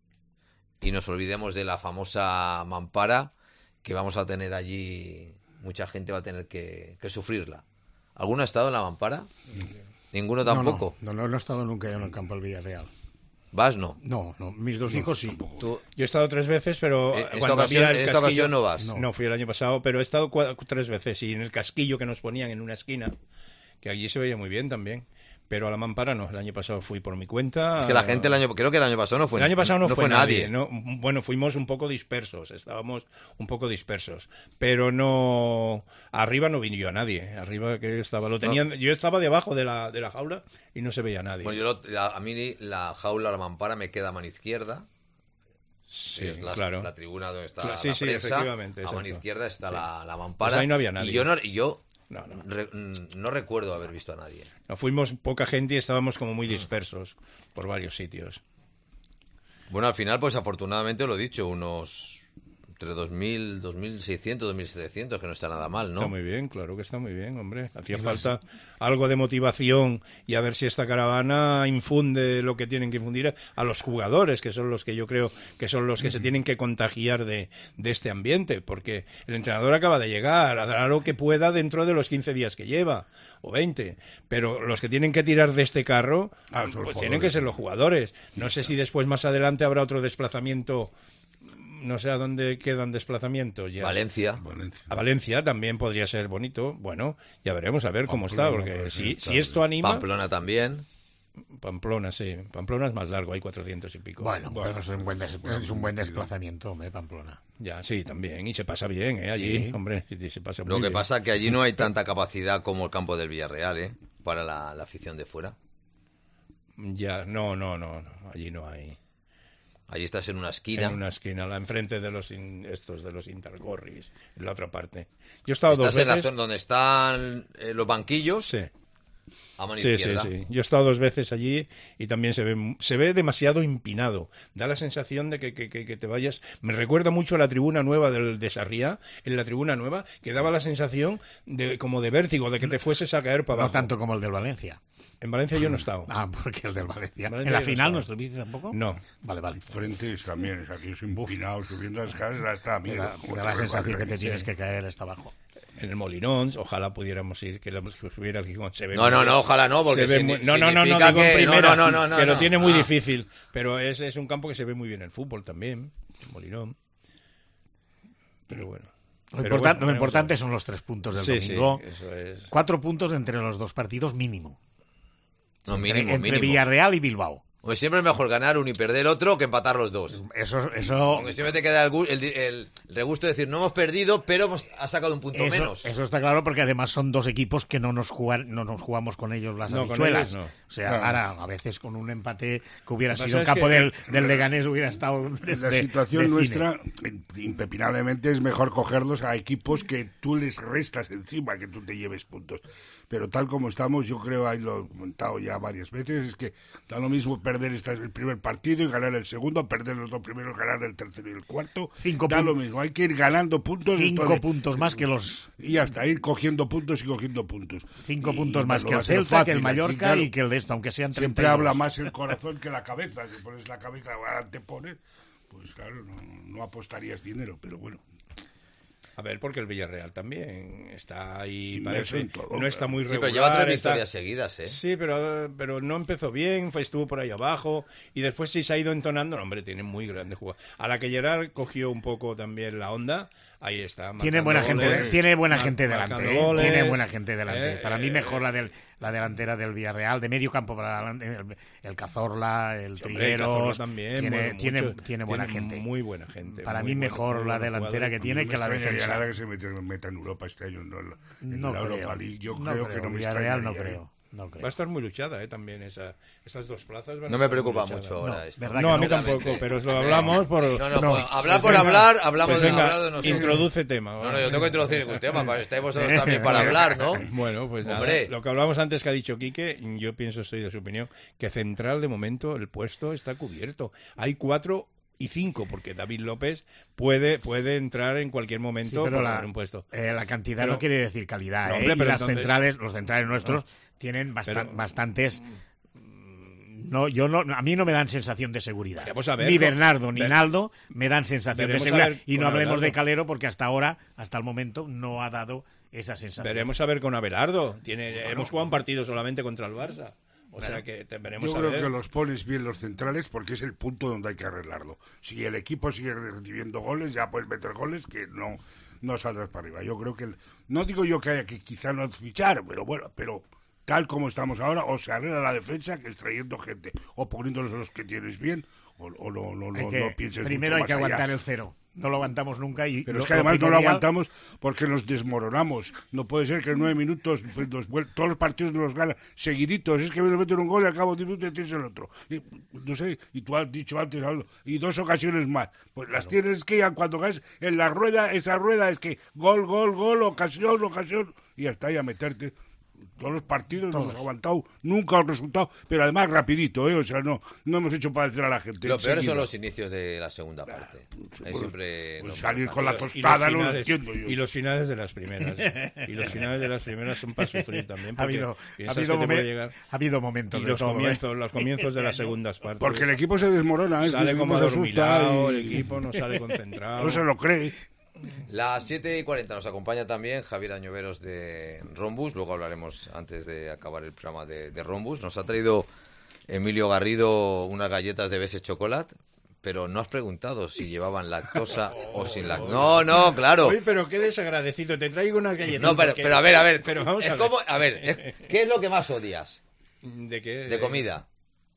y nos olvidemos de la famosa mampara que vamos a tener allí. Mucha gente va a tener que, que sufrirla. ¿Alguno ha estado en la mampara? ¿Ninguno tampoco? No, no, no, no he estado nunca en el campo del Villarreal. ¿Vas, no? No, no, mis dos hijos sí. ¿Tú? Yo he estado tres veces, pero... Eh, esta cuando ocasión, había el en esta casquillo, ocasión no vas. No. no, fui el año pasado, pero he estado cua- tres veces y en el casquillo que nos ponían en una esquina, que allí se veía muy bien también. Pero a la mampara no, el año pasado fui por mi cuenta. Es que la gente el año, creo que el año pasado no fue El año pasado no, no fue, fue nadie. nadie. No, bueno, fuimos un poco dispersos, estábamos un poco dispersos, pero no, arriba no vino a nadie, arriba que estaba, lo tenían, no. Yo estaba debajo de la, de la jaula y no se veía a nadie. Bueno, yo lo, la, a mí la jaula, la mampara me queda a mano izquierda. Sí, es la, claro. La tribuna donde está claro, la sí, sí, prensa, efectivamente, a mano izquierda está sí. la, la mampara. Pues ahí no había nadie. Y yo no, y yo No, no. Re, no recuerdo haber visto a nadie. No, fuimos poca gente y estábamos como muy dispersos por varios sitios. Bueno, al final, pues afortunadamente lo he dicho, unos entre dos mil, dos mil seiscientos, dos mil setecientos, que no está nada mal, ¿no? Está muy bien, claro que está muy bien, hombre. Hacía falta algo de motivación y a ver si esta caravana infunde lo que tienen que infundir a los jugadores, que son los que yo creo que son los que se tienen que contagiar de, de este ambiente, porque el entrenador acaba de llegar, hará lo que pueda dentro de los quince días que lleva, o veinte, pero los que tienen que tirar de este carro, ah, pues tienen que ser los jugadores. No sé si después, más adelante, habrá otro desplazamiento. No sé a dónde quedan desplazamientos ya. Valencia. A Valencia también podría ser bonito. Bueno, ya veremos a ver Pamplona, cómo está, porque si, si esto anima... Pamplona también. Pamplona, sí. Pamplona es más largo, hay cuatrocientos y pico. Bueno, bueno pero es un buen, des es un buen desplazamiento, hombre, Pamplona. Ya, sí, también. Y se pasa bien, ¿eh? Allí, sí. Hombre, se pasa muy Lo que bien. pasa es que allí no hay tanta capacidad como el campo del Villarreal, ¿eh? Para la, la afición de fuera. Ya, no, no, no, no. Allí no hay... Allí estás en una esquina. En una esquina, la enfrente de los in, estos de los Intergorris, en la otra parte. Yo he estado ¿Estás dos veces. en la zona donde están eh, los banquillos? Sí. a mano Sí, izquierda. sí, sí. Yo he estado dos veces allí y también se ve, se ve demasiado empinado. Da la sensación de que, que, que, que te vayas... Me recuerda mucho a la tribuna nueva del de Sarriá, en la tribuna nueva, que daba la sensación de como de vértigo, de que te fueses a caer para No abajo. tanto como el del Valencia. En Valencia yo no he estado. Ah, porque el del Valencia. En Valencia ¿En la yo no final no estaba. estuviste tampoco? No. Vale, vale. Frente también, es aquí es empinado, subiendo las escaleras, está Me amigo. da, me da la sensación que te tienes que caer hasta abajo. En el Molinón, ojalá pudiéramos ir, que lo que hubiera aquí. Se ve No, muy no, bien. no, ojalá no, porque Se ve signi- muy- no, no, no, no, significa digo en que- primera, no, no, no, no, que lo no. tiene muy Ah. difícil, pero es, es un campo que se ve muy bien el fútbol también, el Molinón. Pero bueno. Lo, Pero importan- bueno, lo veremos importante a ver. son los tres puntos del Sí, sí, domingo. eso es. Cuatro puntos entre los dos partidos mínimo. No, entre mínimo, entre mínimo. Villarreal y Bilbao. Pues siempre es mejor ganar uno y perder otro que empatar los dos. Eso, eso, Porque siempre te queda el, gu- el, el regusto de decir, no hemos perdido, pero hemos ha sacado un punto eso, menos. eso está claro porque además son dos equipos que no nos jugar, no nos jugamos con ellos las No, con habichuelas. ellos no. O sea, Claro. ahora a veces con un empate que hubiera Lo que sido en pasa es campo que- del, del Leganés hubiera estado de, La de- situación de cine. nuestra, impepinablemente, es mejor cogerlos a equipos que tú les restas encima, que tú te lleves puntos. Pero tal como estamos, yo creo, ahí lo he comentado ya varias veces, es que da lo mismo perder este, el primer partido y ganar el segundo, perder los dos primeros, ganar el tercero y el cuarto. Cinco da pun- lo mismo, hay que ir ganando puntos. Cinco entonces- puntos más que los Y hasta ir cogiendo puntos y cogiendo puntos. cinco Y- puntos y más no que va el a ser Celta, que el fácil. Mallorca Aquí, claro, y que el de esto, aunque sean treinta siempre y dos. habla más el corazón que la cabeza. Si pones la cabeza adelante pones, pues claro, no, no apostarías dinero, pero bueno. A ver, porque el Villarreal también está ahí, Inmerso parece, en todo, no está claro. muy Sí, regular. pero lleva tres está- victorias seguidas, ¿eh? Sí, pero, pero no empezó bien, fue, estuvo por ahí abajo y después sí se ha ido entonando. No, hombre, tiene muy grande jugador. A la que Gerard cogió un poco también la onda, ahí está. Tiene marcando buena gente, goles, tiene buena mar- gente marcando delante, ¿eh? goles, Tiene buena gente delante. eh, Para mí eh, mejor la del la delantera del Villarreal, de medio campo para adelante, el, el Cazorla, el Sí, hombre, el Cazorla Trigueros, también, tiene, mueve tiene, mucho, tiene buena tiene gente. muy buena gente, Para muy mí buena- mejor muy la buenos delantera jugadores. que tiene No que la me extrañaría defensa. nada que se meta, meta en Europa este año, no, en la- en No la creo, Europa League. Yo no creo, que no me Villarreal no extrañaría, ¿eh? creo. No creo. Va a estar muy luchada, ¿eh? También esa, esas dos plazas. van a No me estar muy preocupa luchadas. mucho ahora No, esto. ¿verdad No, que a mí no? tampoco, pero lo hablamos por... No, no, No. pues, hablar Pues por venga, hablar, hablamos pues de, venga, hablado de nosotros. introduce tema. No, no, yo tengo que introducir ningún tema, para estáis vosotros también para hablar, ¿no? Bueno, pues nada, Hombre. lo que hablamos antes que ha dicho Quique, yo pienso, estoy de su opinión, que central de momento el puesto está cubierto. Hay cuatro y cinco, porque David López puede, puede entrar en cualquier Sí, momento pero para la, ganar un puesto. eh, la cantidad Pero- no quiere decir calidad, No, ¿eh? hombre, Y pero las entonces- centrales, los centrales nuestros tienen bastan- Pero- bastantes. No, yo no, a mí no me dan sensación de seguridad. Veremos a ver, ni con- Bernardo ni ver- Naldo me dan sensación de Veremos a seguridad. ver Y no con hablemos Abelardo. de Calero porque hasta ahora, hasta el momento, no ha dado esa sensación. Veremos a ver con Abelardo. Tiene, hemos jugado un partido solamente contra el Barça. O sea que te, veremos Yo a creo ver. que los pones bien los centrales porque es el punto donde hay que arreglarlo. Si el equipo sigue recibiendo goles, ya puedes meter goles que no, no saldrás para arriba. Yo creo que, el- no digo yo que haya que quizá no fichar, pero bueno, pero tal como estamos ahora, o se arregla la defensa, que es trayendo gente, o poniéndolos a los que tienes bien, o, o no, no, Hay no, que- no pienses primero hay mucho que más allá. aguantar el cero. No lo aguantamos nunca. Y Pero lo- es que además no lo primordial- aguantamos porque nos desmoronamos. No puede ser que en nueve minutos pues, nos vuel- todos los partidos nos los ganan seguiditos. Es que me meten un gol y al cabo de diez minutos tienes el otro. Y, no sé, y tú has dicho antes, algo, y dos ocasiones más. Pues las tienes que ya cuando caes en la rueda, esa rueda es que gol, gol, gol, ocasión, ocasión, y hasta ahí a meterte. Todos los partidos no Todos. hemos aguantado nunca un resultado, pero además rapidito, ¿eh? O sea, no, no hemos hecho padecer a la gente. Lo peor enseguida. son los inicios de la segunda parte. Ahí pues, siempre pues nos salir matan. con la Y los tostada no lo finales- entiendo yo. Y los finales de las primeras. Y los finales de las primeras son para sufrir también. Ha porque habido, ha piensas habido, que te puede momen- llegar. ha habido momentos Y de los todo, ¿eh? comienzos, los comienzos de las segundas partes. Porque el equipo se desmorona, ¿eh? sale El como equipo se asusta adormilado, y- el equipo no sale concentrado. No se lo cree. Las siete y cuarenta nos acompaña también Javier Añoveros de Rombus. Luego hablaremos antes de acabar el programa de, de Rombus. Nos ha traído Emilio Garrido unas galletas de Bese Chocolate, pero no has preguntado si llevaban lactosa o sin lactosa. No, no, claro. Oye, pero qué desagradecido. Te traigo unas galletas. No, pero, pero a ver, a ver. Pero vamos es a ver. como- a ver, es- ¿qué es lo que más odias ¿De qué? de comida?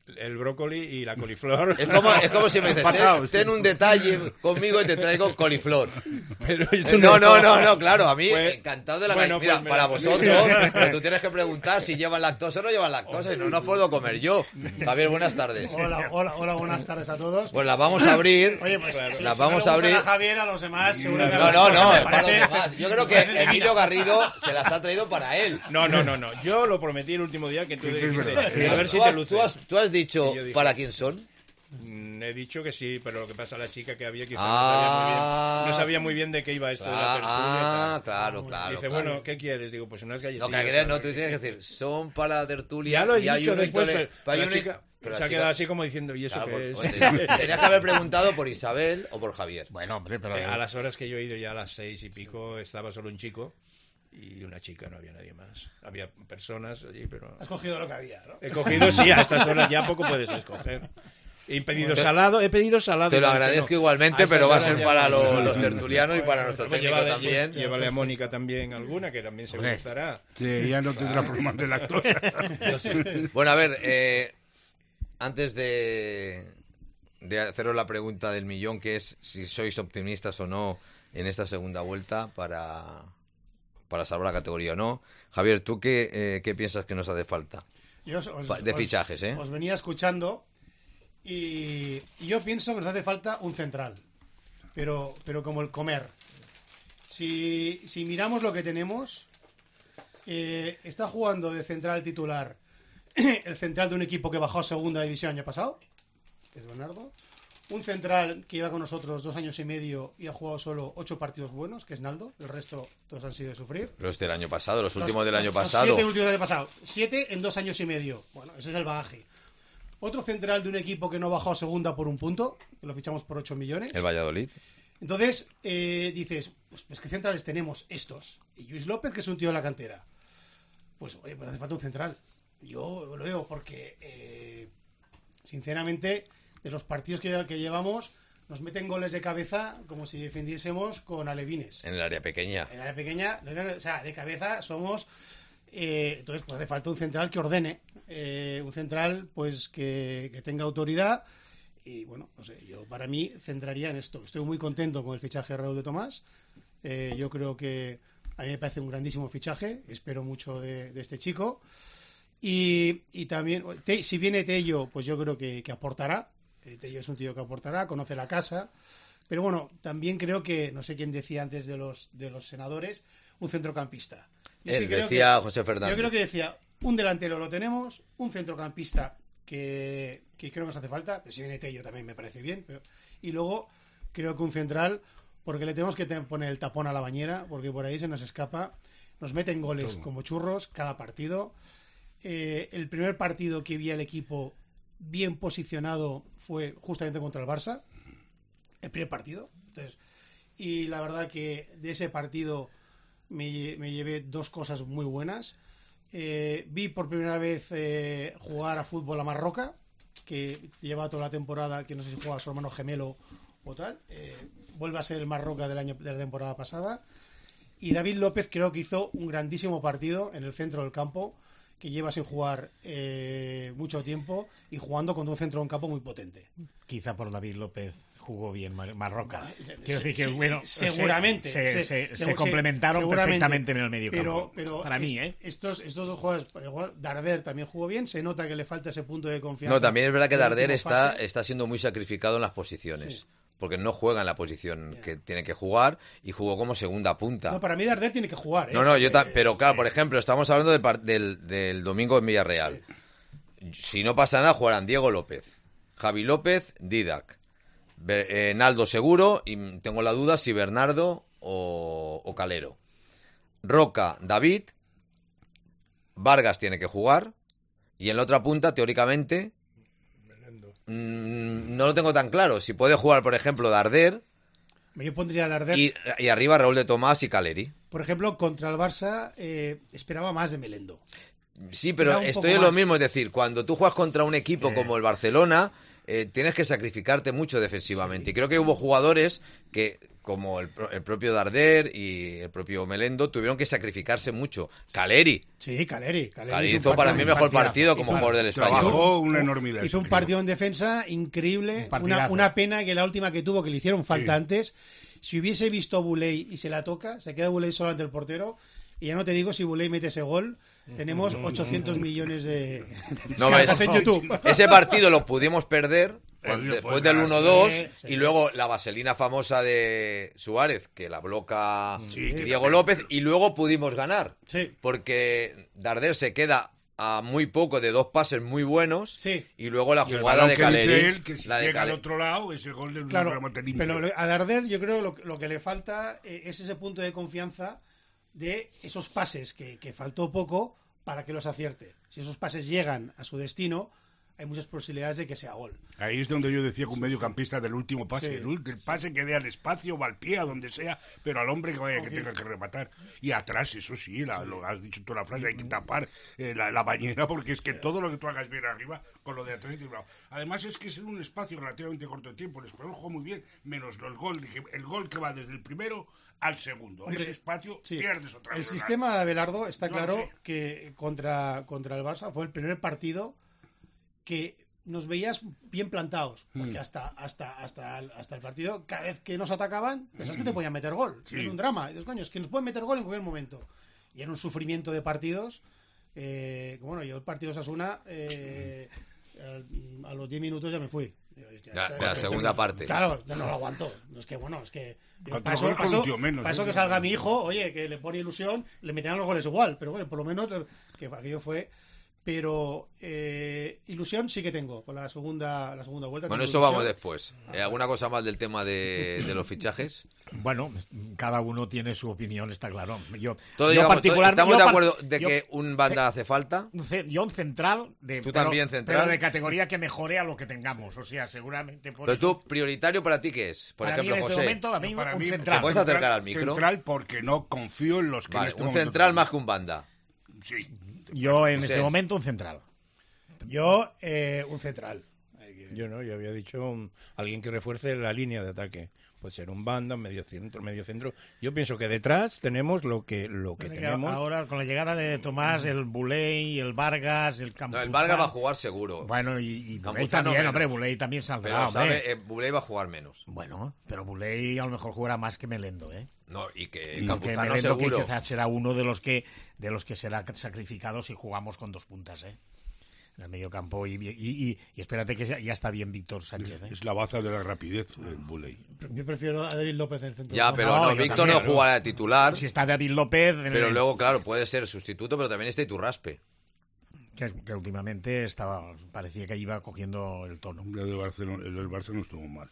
El brócoli y la coliflor. Es como, es como si me dices, ten, ten un detalle conmigo y te traigo coliflor. Pero eh, no, no, no, no, claro, a mí pues, encantado de la bueno, Mira, pues, para vosotros, pero tú tienes que preguntar si llevan lactosa o no llevan lactosa, y no, no puedo comer yo. Javier, buenas tardes. Hola, hola, hola, buenas tardes a todos. Pues las vamos a abrir. Oye, pues claro, si, las si vamos no a abrir. A Javier, a los demás, seguro que No, no, no, me para parece, los demás. Yo creo que Emilio Garrido se las ha traído para él. No, no, no, no. Yo lo prometí el último día que tú Sí, dijiste, sí, a ver si ¿Tú te has, luces. tú has, tú has dicho dije, para quién son. Mm, He dicho que sí, pero lo que pasa, la chica que había quizá Ah. no, sabía muy bien, no sabía muy bien de qué iba esto de la tertulia. Ah, y tal. claro, claro. Dice, claro. bueno, ¿qué quieres? Digo, pues unas No, galletitas. que quieres, no, tú tienes que decir, son para la tertulia. Ya lo he y hay dicho uno después, intole- pero, pero hay la uno- chica pero la se ha chica- quedado así como diciendo, ¿y eso Claro, qué es? pues, pues, tenías que haber preguntado por Isabel o por Javier. Bueno, hombre, pero... Eh, a las horas que yo he ido, ya a las seis y pico, estaba solo un chico y una chica, no había nadie más. Había personas allí, pero... Has cogido lo que había, ¿no? He cogido, sí, a estas horas ya poco puedes escoger. He pedido Bueno, salado, he pedido salado. Te lo igual que agradezco no. igualmente, A pero va a estas ser horas para ya- los, los tertulianos y para nuestro Pues técnico llévale- también. Llévale a Mónica también alguna, que también seguro Hombre. estará. Sí, ya no tendrá problemas de lactosa. Bueno, a ver, eh, antes de, de haceros la pregunta del millón, que es si sois optimistas o no en esta segunda vuelta para, para salvar la categoría o no. Javier, ¿tú qué, eh, qué piensas que nos hace falta? Yo os- os- De os- fichajes, ¿eh? Os venía escuchando y, y yo pienso que nos hace falta un central, pero, pero como el comer. Si, si miramos lo que tenemos, eh, está jugando de central titular el central de un equipo que bajó a segunda división el año pasado, que es Bernardo. Un central que lleva con nosotros dos años y medio y ha jugado solo ocho partidos buenos, que es Naldo. El resto todos han sido de sufrir. Los del año pasado, los últimos Los- del año los- pasado. Los siete últimos del año pasado. Siete en dos años y medio. Bueno, ese es el bagaje. Otro central de un equipo que no bajó a segunda por un punto, que lo fichamos por ocho millones. El Valladolid. Entonces, eh, dices, pues, pues ¿qué centrales tenemos? Estos. Y Luis López, que es un tío de la cantera. Pues, oye, pues hace falta un central. Yo lo veo porque, eh, sinceramente, de los partidos que, que llevamos, nos meten goles de cabeza como si defendiésemos con alevines. En el área pequeña. En la pequeña, o sea, de cabeza somos... eh, entonces, pues hace falta un central que ordene. eh, un central, pues, que, que tenga autoridad. Y, bueno, no sé, yo para mí centraría en esto. Estoy muy contento con el fichaje de Raúl de Tomás. Eh, yo creo que a mí me parece un grandísimo fichaje. Espero mucho de, de este chico. Y, y también, te, si viene Tello, pues yo creo que, que aportará. Eh, Tello es un tío que aportará, conoce la casa. Pero bueno, también creo que, no sé quién decía antes de los, de los senadores, un centrocampista. Yo Él sí creo decía que- José Fernández. Yo creo que decía, un delantero lo tenemos, un centrocampista que, que creo que nos hace falta, pero si viene Tello también me parece bien. Pero, y luego creo que un central, porque le tenemos que te- poner el tapón a la bañera, porque por ahí se nos escapa. Nos meten goles como churros cada partido. Eh, el primer partido que vi al equipo bien posicionado fue justamente contra el Barça. El primer partido. Entonces, y la verdad que de ese partido me, lle- me llevé dos cosas muy buenas. Eh, vi por primera vez eh, jugar a fútbol a Marroca, que lleva toda la temporada, que no sé si juega a su hermano gemelo o tal. Eh, vuelve a ser el Marroca del año, de la temporada pasada. Y David López creo que hizo un grandísimo partido en el centro del campo, que lleva sin jugar eh, mucho tiempo y jugando contra un centro del campo muy potente. Quizá por David López jugó bien Mar- Marroca. Se- Quiero decir que, se- bueno, se- seguramente se, se- se- se- se- se complementaron seguramente. perfectamente en el medio Pero, campo. pero Para mí, est- ¿eh? estos, estos dos jugadores, por igual, Darder también jugó bien, se nota que le falta ese punto de confianza. No, también es verdad que en el Darder último está, pase. está siendo muy sacrificado en las posiciones. Sí. Porque no juega en la posición que tiene que jugar y jugó como segunda punta. No, para mí Darder tiene que jugar, ¿eh? No, no, yo ta- Eh, pero claro, por ejemplo, estamos hablando del, par- del, del domingo en Villarreal. Si no pasa nada, jugarán Diego López, Javi López, Didac, Be- eh, Naldo seguro, y tengo la duda si Bernardo o, o Calero. Roca, David, Vargas tiene que jugar, y en la otra punta, teóricamente, mm, no lo tengo tan claro. Si puede jugar, por ejemplo, Darder, Yo pondría a Darder. y, y arriba Raúl de Tomás y Caleri. Por ejemplo, contra el Barça eh, esperaba más de Melendo. Sí, pero Da un estoy poco en lo más. mismo, es decir, cuando tú juegas contra un equipo como el Barcelona, eh, tienes que sacrificarte mucho defensivamente. Y creo que hubo jugadores que, como el, el propio Darder y el propio Melendo, tuvieron que sacrificarse mucho. Caleri. Sí, Caleri. Caleri, Caleri hizo, hizo para mí el mejor partidazo. partido como Hizo- jugador del Español. Trabajó una enormidad. Hizo un ese partido en defensa increíble. Un partidazo. Una, una pena que la última que tuvo, que le hicieron falta Sí. antes. Si hubiese visto a Buley y se la toca, se queda Buley solo ante el portero. Y ya no te digo si Buley mete ese gol, tenemos ochocientos millones de, de No, descargas ves, en YouTube. ese partido lo pudimos perder cuando- Eh, después pues, del uno dos sí, sí. y luego la vaselina famosa de Suárez, que la bloca Sí, Diego que- López, y luego pudimos ganar. Sí. Porque Darder se queda a muy poco de dos pases muy buenos Sí. y luego la Y el jugada balón de que dice Caleri. él, que si la de llega al Caleri. otro lado, ese gol de un Claro, remate limpio. pero lo- a Darder yo creo lo, lo que le falta eh, es ese punto de confianza de esos pases que, que faltó poco para que los acierte. Si esos pases llegan a su destino, hay muchas posibilidades de que sea gol. Ahí es donde yo decía que un mediocampista del último pase, Sí. el, ult- el pase que dé al espacio o al pie, a donde sea, pero al hombre que vaya que Ok. tenga que rematar. Y atrás, eso sí, la- lo has dicho tú la frase, hay que tapar eh, la, la bañera, porque es que todo lo que tú hagas bien arriba, con lo de atrás, y bravo. Además es que es en un espacio relativamente corto de tiempo, el español juega muy bien, menos el gol, que- el gol que va desde el primero al segundo. Hombre, Ese espacio sí. pierdes otra El vez. sistema de Abelardo está Yo lo claro sé. que contra, contra el Barça fue el primer partido que nos veías bien plantados, porque Mm. hasta, hasta, hasta, el- hasta el partido, cada vez que nos atacaban, pensás que te podían meter gol. Sí. Es un drama. Y dices, coño, es que nos pueden meter gol en cualquier momento. Y era un sufrimiento de partidos. Eh, que, bueno, yo el partido Osasuna, eh, al- a los diez minutos ya me fui. Digo, ya La- está, la ya segunda está. parte. Claro, no, no lo aguanto. No, es que, bueno, es que... digo, Cuanto Para gol eso, con para un eso- tío menos, para eso ¿eh? que salga mi hijo, oye, que le pone ilusión, le meterán los goles igual, pero bueno, por lo menos eh, que aquello fue... Pero eh, ilusión sí que tengo con la segunda, la segunda vuelta. Bueno, tengo eso ilusión. vamos después. Eh, ¿Alguna cosa más del tema de, de los fichajes? Bueno, cada uno tiene su opinión, está claro. Yo, Todos yo llegamos- particular- ¿Estamos yo de par- acuerdo de yo- que un banda hace falta? un ce- Yo un central de Tú pero- también central. pero de categoría que mejore a lo que tengamos, o sea, seguramente por Pero eso- tú, prioritario para ti, ¿qué es? Por para ejemplo, mí en este José. momento, a mí Para un mí, central. ¿Te puedes acercar al micro? Central porque no confío en los que en Vale, este un momento central tengo. más que un banda. Sí. Yo en José. este momento un central. Yo, eh, un central. Yo no, yo había dicho un- alguien que refuerce la línea de ataque. Puede ser un banda, un medio centro, medio centro. Yo pienso que detrás tenemos lo que lo que Parece que tenemos. Ahora, con la llegada de Tomás, el Buley, el Vargas, el No, Campuzano... el Vargas va a jugar seguro. Bueno, y, y Buley Campuzano también, menos. hombre, Buley también saldrá, Pero hombre. sabe, eh, Buley va a jugar menos. Bueno, pero Buley a lo mejor jugará más que Melendo, ¿eh? No, y que Porque Campuzano Melendo que seguro. quizás será uno de los que de los que será sacrificado si jugamos con dos puntas, ¿eh? En el medio campo y, y, y- y espérate que ya, ya está bien Víctor Sánchez, ¿eh? Es la baza de la rapidez del Buley. Yo prefiero a David López en el centro. Ya, del pero campo. no, yo Víctor también, no jugará de titular. Si está David López, en Pero el- luego, claro, puede ser sustituto, pero también está Iturraspe. que, que últimamente estaba parecía que iba cogiendo el tono. El del Barcelona, el del Barça no estuvo mal.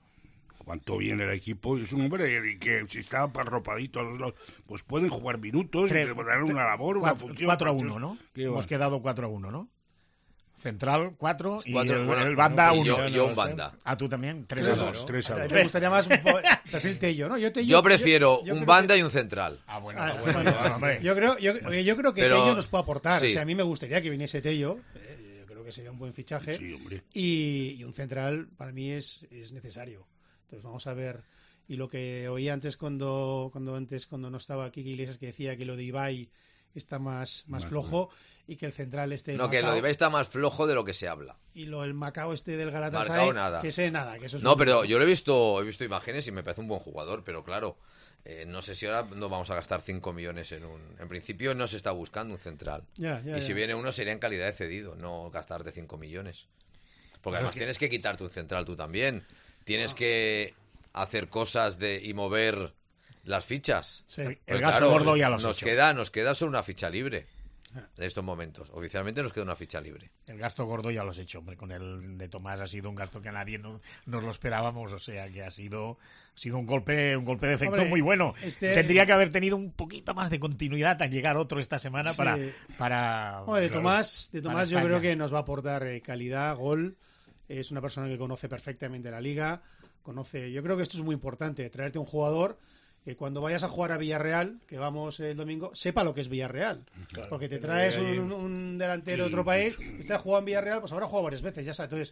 Cuanto bien el equipo, es un hombre que si está arropadito a los lados, pues pueden jugar minutos, Tres- y te dar una labor, una cuatro, función. cuatro a uno, ¿no? ¿Qué Hemos va? quedado cuatro a uno, ¿no? Central cuatro y Cuatro, el, bueno, el banda y uno. yo, yo un banda. Ah, tú también, tres a Tres a dos. dos, tres a A dos. ti te gustaría más un po- perfil Tello, ¿no? Yo, Tello- Yo prefiero yo un creo banda que- y un central. Ah, bueno, Ah, bueno, bueno, bueno, hombre. Yo creo, yo, oye, yo creo que Pero- Tello nos puede aportar. sí. O sea, a mí me gustaría que viniese Tello. eh, yo creo que sería un buen fichaje. Sí, hombre. Y, y un central para mí es, es necesario. Entonces vamos a ver. Y lo que oí antes cuando, cuando antes cuando no estaba Kiki Iglesias, que decía que lo de Ibai está más, más Más flojo y que el central este No, que lo de Ibai está más flojo de lo que se habla. y lo el Macao este del Marcao Galatasaray nada. que sé nada, que eso es No, un- pero yo lo he visto, he visto imágenes y me parece un buen jugador, pero claro, eh, no sé si ahora no vamos a gastar cinco millones en un... En principio no se está buscando un central. Ya, ya, y si ya. viene uno sería en calidad de cedido, no gastarte cinco millones. Porque además que- tienes que quitarte un central tú también. Tienes Ah. que hacer cosas de y mover las fichas. Sí. El Pues gasto claro, gordo ya lo has nos hecho. queda, nos queda solo una ficha libre Ah. en estos momentos. Oficialmente nos queda una ficha libre. El gasto gordo ya lo has hecho, hombre. Con el de Tomás ha sido un gasto que a nadie no- nos lo esperábamos, o sea que ha sido, ha sido un golpe, un golpe de efecto Hombre, muy bueno. este- Tendría que haber tenido un poquito más de continuidad al llegar otro esta semana Sí. para, para. Hombre, de claro, Tomás, de para Tomás yo España. creo que nos va a aportar eh, calidad, gol. Es una persona que conoce perfectamente la liga. Conoce. Yo creo que esto es muy importante, traerte un jugador que cuando vayas a jugar a Villarreal, que vamos el domingo, sepa lo que es Villarreal. Claro, Porque te que no traes vaya ahí- un, un delantero de Sí, otro país, sí, sí. este ha jugado en Villarreal, pues habrá jugado varias veces, ya está. Entonces,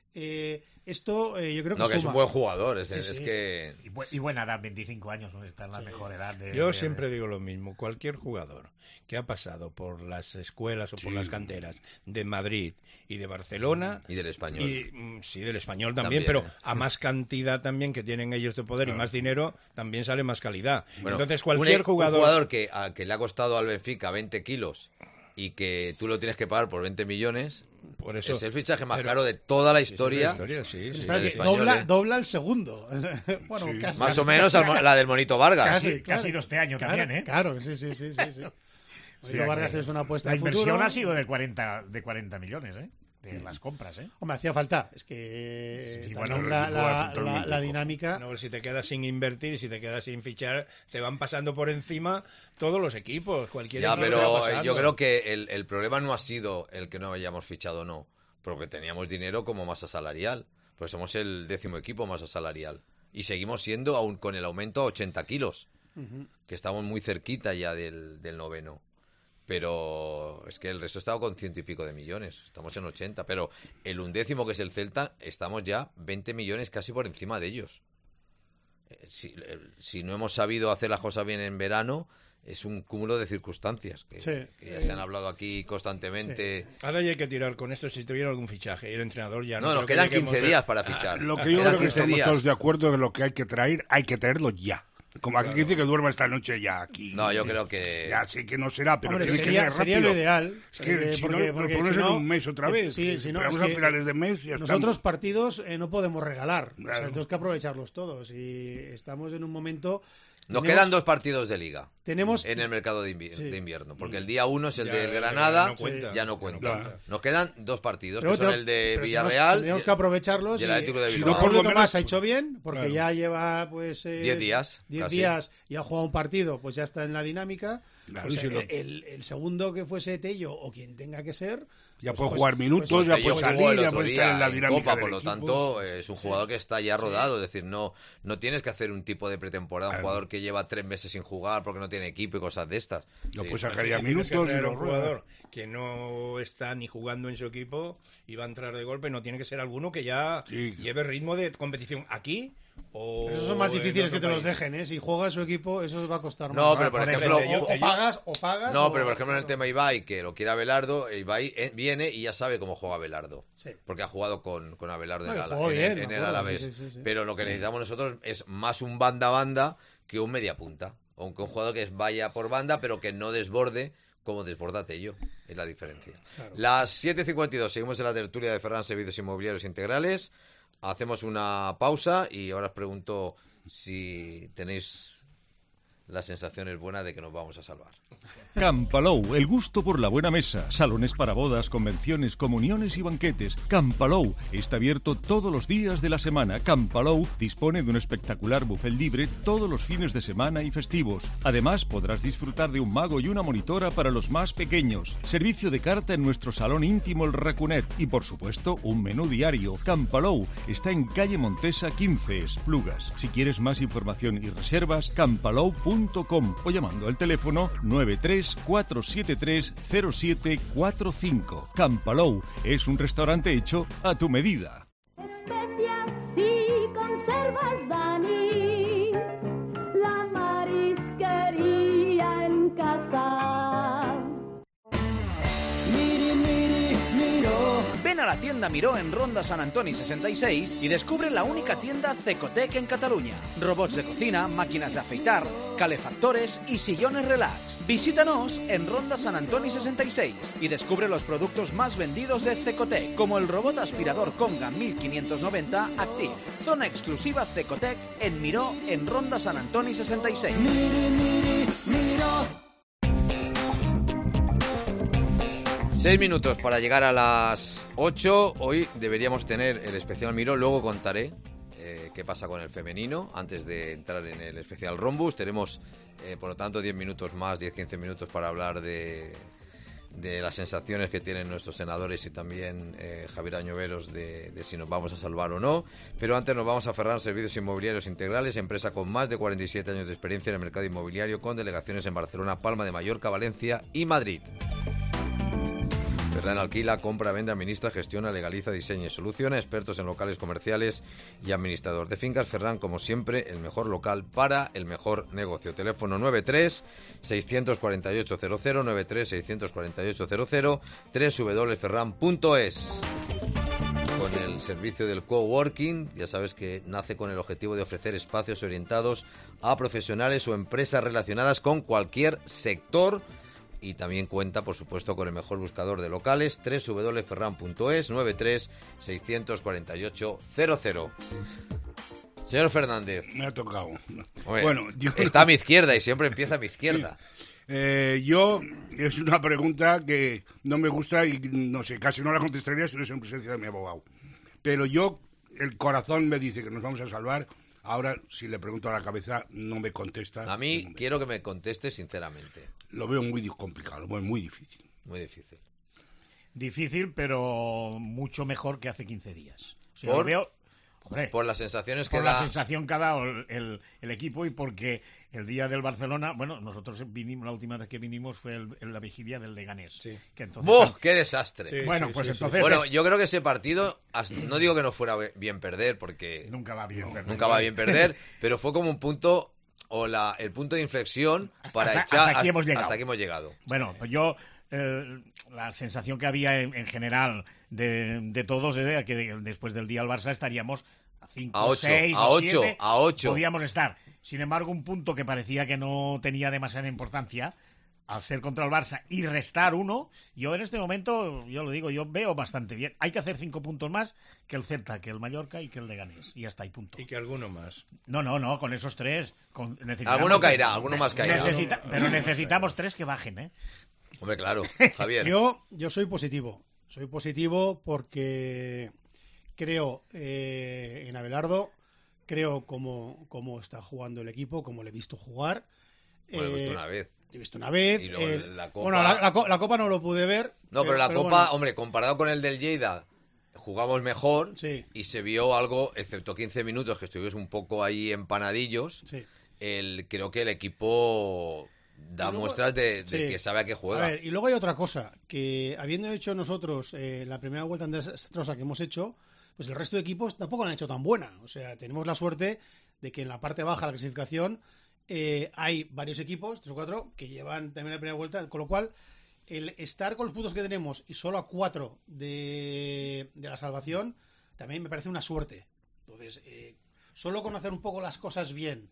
eh, esto eh, yo creo que No, que suma. es un buen jugador, es, Sí, es sí. que... Y, bu- y buena edad, veinticinco años, ¿no? Está en la Sí. mejor edad de... Yo de- siempre digo lo mismo, cualquier jugador que ha pasado por las escuelas o por Sí. las canteras de Madrid y de Barcelona... Y del Español. Y, mm, sí, del Español también, También, pero ¿eh? a más cantidad también que tienen ellos de poder y más dinero, también sale más calidad. Bueno, Entonces, un- cualquier un jugador... jugador que, a- que le ha costado al Benfica veinte kilos y que tú lo tienes que pagar por veinte millones, Por eso, es el fichaje más pero- caro de toda la Sí, sí, historia. la historia, sí, Pero sí. espera del que español, dobla, ¿eh? dobla el segundo. bueno, Sí. casi. Más o menos al mo- la del Monito Vargas. Casi, que ha sido este año claro, también, ¿eh? Claro, sí, sí, sí, sí. sí. Sí, Monito Vargas que es una apuesta La de inversión futuro. ha sido de cuarenta, de cuarenta millones, ¿eh? De las compras, ¿eh? Hombre, hacía falta. Es que Sí, también bueno, la, el la- equipo era la- la totalmente dinámica... No, si te quedas sin invertir, si te quedas sin fichar, te van pasando por encima todos los equipos. Cualquier Ya, equipo te va pero pasando. yo creo que el, el problema no ha sido el que no hayamos fichado o no, porque teníamos dinero como masa salarial, pues somos el décimo equipo masa salarial y seguimos siendo, aún con el aumento, a ochenta kilos, Ujú. que estamos muy cerquita ya del, del noveno. Pero es que el resto estaba con ciento y pico de millones, estamos en ochenta, pero el undécimo, que es el Celta, estamos ya veinte millones casi por encima de ellos. Eh, Si, eh, si no hemos sabido hacer las cosas bien en verano, es un cúmulo de circunstancias que, Sí. que ya se han hablado aquí constantemente. Ahora ya hay que tirar con esto si tuviera algún fichaje. El entrenador ya no. No, nos creo que quedan lleguemos quince de- días para fichar. Lo Nos que yo quedan creo que quince estamos días. todos de acuerdo de lo que hay que traer, hay que traerlo ya. Como aquí dice que duerma esta noche ya aquí. No, yo creo que... Ya sé que no será, pero Hombre, tiene sería, que ser sería rápido. lo ideal. Es que eh, si porque- no, porque lo pones si en no- un mes otra eh, vez. Sí, que si no, esperamos es a que finales de mes y ya nosotros estamos. partidos eh, no podemos regalar. O sea, Claro. tenemos que aprovecharlos todos. Y estamos en un momento... Nos tenemos- quedan dos partidos de liga tenemos en el mercado de, invi- Sí. de invierno, porque el día uno es el Ya, del ya, Granada, no cuenta. ya no Sí. cuenta. Claro. Nos quedan dos partidos, Pero que son tenemos- el de pero Villarreal Tenemos y- que aprovecharlos. y el Atlético de Si no, Bilbao. por lo Pablo menos- Tomás ha hecho bien, porque Claro. ya lleva pues eh, Diez días, diez casi. días y ha jugado un partido, pues ya está en la dinámica. Claro, Pues y si el, lo- el- el segundo que fuese Tello o quien tenga que ser, Ya pues- puede pues- jugar minutos, pues- ya que yo puede jugó salir, el ya otro puede estar día en la en dinámica Copa, del por lo equipo. tanto eh, es un jugador que está ya rodado, es decir, no no tienes que hacer un tipo de pretemporada, un Claro. jugador que lleva tres meses sin jugar porque no tiene equipo y cosas de estas. Lo Sí, puedes no sacar sé ya si- Tienes que minutos y traer a lo un rueda. jugador que no está ni jugando en su equipo y va a entrar de golpe, no tiene que ser alguno que ya Sí. lleve ritmo de competición aquí o pero esos son más en difíciles otro que te los país. dejen, ¿eh? Si juega su equipo, eso os va a costar No, más. pero por Por ejemplo, o, o pagas, o pagas. No, o- pero por ejemplo en el tema Ibai, que lo quiere Abelardo, Ibai eh, viene y ya sabe cómo juega Abelardo. Sí. Porque ha jugado con, con Abelardo No, en, y el Ala- jugó en bien, el, en me el acuerdo, Alavés. sí, sí, sí. Pero lo que necesitamos nosotros es más un banda-banda que un media-punta. Aunque un jugador que vaya por banda, pero que no desborde como desborda Tello. Es la diferencia. Claro. Las siete cincuenta y dos, seguimos en la tertulia de Ferran Servicios Inmobiliarios Integrales. Hacemos una pausa y ahora os pregunto si tenéis las sensaciones buenas de que nos vamos a salvar. Campalou, el gusto por la buena mesa. Salones para bodas, convenciones, comuniones y banquetes. Campalou está abierto todos los días de la semana. Campalou dispone de un espectacular buffet libre todos los fines de semana y festivos. Además, podrás disfrutar de un mago y una monitora para los más pequeños. Servicio de carta en nuestro salón íntimo El Racunet. Y, por supuesto, un menú diario. Campalou está en calle Montesa quince, Esplugas. Si quieres más información y reservas, campalou punto com o llamando al teléfono nueve tres cuatro siete tres cero siete cuatro cinco. Campalou es un restaurante hecho a tu medida. Especias y conservas Dani, la marisquería en casa. Miri, miri, miro. Ven a la tienda Miró en Ronda San Antoni sesenta y seis y descubre la única tienda Cecotec en Cataluña. Robots de cocina, máquinas de afeitar, calefactores y sillones relax. Visítanos en Ronda San Antoni sesenta y seis y descubre los productos más vendidos de Cecotec, como el robot aspirador Conga mil quinientos noventa Active. Zona exclusiva Cecotec en Miró en Ronda San Antoni sesenta y seis. Miri, miri, miro. Seis minutos para llegar a las ocho. Hoy deberíamos tener el especial Miró. Luego contaré eh, qué pasa con el femenino. Antes de entrar en el especial Rombus, tenemos, eh, por lo tanto, diez minutos más, diez quince minutos para hablar de, de las sensaciones que tienen nuestros senadores y también eh, Javier Añoveros de, de si nos vamos a salvar o no. Pero antes nos vamos a Ferran Servicios Inmobiliarios Integrales, empresa con más de cuarenta y siete años de experiencia en el mercado inmobiliario, con delegaciones en Barcelona, Palma de Mallorca, Valencia y Madrid. Ferran alquila, compra, vende, administra, gestiona, legaliza, diseña y soluciona. Expertos en locales comerciales y administrador de fincas. Ferran, como siempre, el mejor local para el mejor negocio. Teléfono nueve tres, seis cuatro ocho cero cero, nueve tres, seis cuatro ocho cero cero, doble u doble u doble u punto ferran punto es. Con el servicio del coworking, ya sabes que nace con el objetivo de ofrecer espacios orientados a profesionales o empresas relacionadas con cualquier sector. Y también cuenta, por supuesto, con el mejor buscador de locales, doble u doble u doble u punto ferran punto es, nueve tres, seis cuatro ocho cero cero. Señor Fernández. Me ha tocado. Oye, bueno, yo... está a mi izquierda y siempre empieza a mi izquierda. Sí. Eh, yo, es una pregunta que no me gusta y no sé, casi no la contestaría si no es en presencia de mi abogado. Pero yo, el corazón me dice que nos vamos a salvar. Ahora, si le pregunto a la cabeza, no me contesta. A mí, no quiero que me conteste sinceramente. Lo veo muy complicado, muy, muy difícil. Muy difícil. Difícil, pero mucho mejor que hace quince días. O sea, ¿Por? lo veo, hombre, por las sensaciones que por da... la sensación que ha dado el, el, el equipo y porque el día del Barcelona, bueno, nosotros vinimos, la última vez que vinimos fue el, en la vigilia del Leganés. Sí. Que entonces, ¡Buh! ¡Qué desastre! Sí, bueno, sí, pues sí, entonces... Sí. Bueno, yo creo que ese partido, no digo que no fuera bien perder, porque... Nunca va bien perder. Nunca va bien perder, pero fue como un punto... o la, el punto de inflexión hasta, para hasta, echar hasta aquí, hemos llegado. hasta aquí hemos llegado. Bueno, pues yo eh, la sensación que había en, en general de, de todos era que después del día al Barça estaríamos a cinco, seis, a ocho, a ocho. Podíamos estar. Sin embargo, un punto que parecía que no tenía demasiada importancia, al ser contra el Barça y restar uno, yo en este momento, yo lo digo, yo veo bastante bien. Hay que hacer cinco puntos más que el Celta, que el Mallorca y que el Leganés. Y hasta ahí, punto. Y que alguno más. No, no, no, con esos tres... Con, alguno caerá, alguno más caerá. Necesita, pero necesitamos tres que bajen, ¿eh? Hombre, claro, Javier. Yo, yo soy positivo. Soy positivo porque creo eh, en Abelardo, creo cómo, cómo está jugando el equipo, cómo le he visto jugar. Bueno, eh, he visto una vez. He visto una vez. Y luego eh, la Copa... Bueno, la, la, la Copa no lo pude ver. No, pero eh, la pero Copa, bueno. hombre, comparado con el del Lleida, jugamos mejor sí. Y se vio algo, excepto quince minutos, que estuvimos un poco ahí empanadillos. Sí. El, creo que el equipo da luego, muestras de, de sí. que sabe a qué juega. A ver, y luego hay otra cosa, que habiendo hecho nosotros eh, la primera vuelta desastrosa que hemos hecho, pues el resto de equipos tampoco la han hecho tan buena. O sea, tenemos la suerte de que en la parte baja de la clasificación eh, hay varios equipos, tres o cuatro, que llevan también la primera vuelta, con lo cual el estar con los puntos que tenemos y solo a cuatro de, de la salvación también me parece una suerte. Entonces, eh, solo con hacer un poco las cosas bien,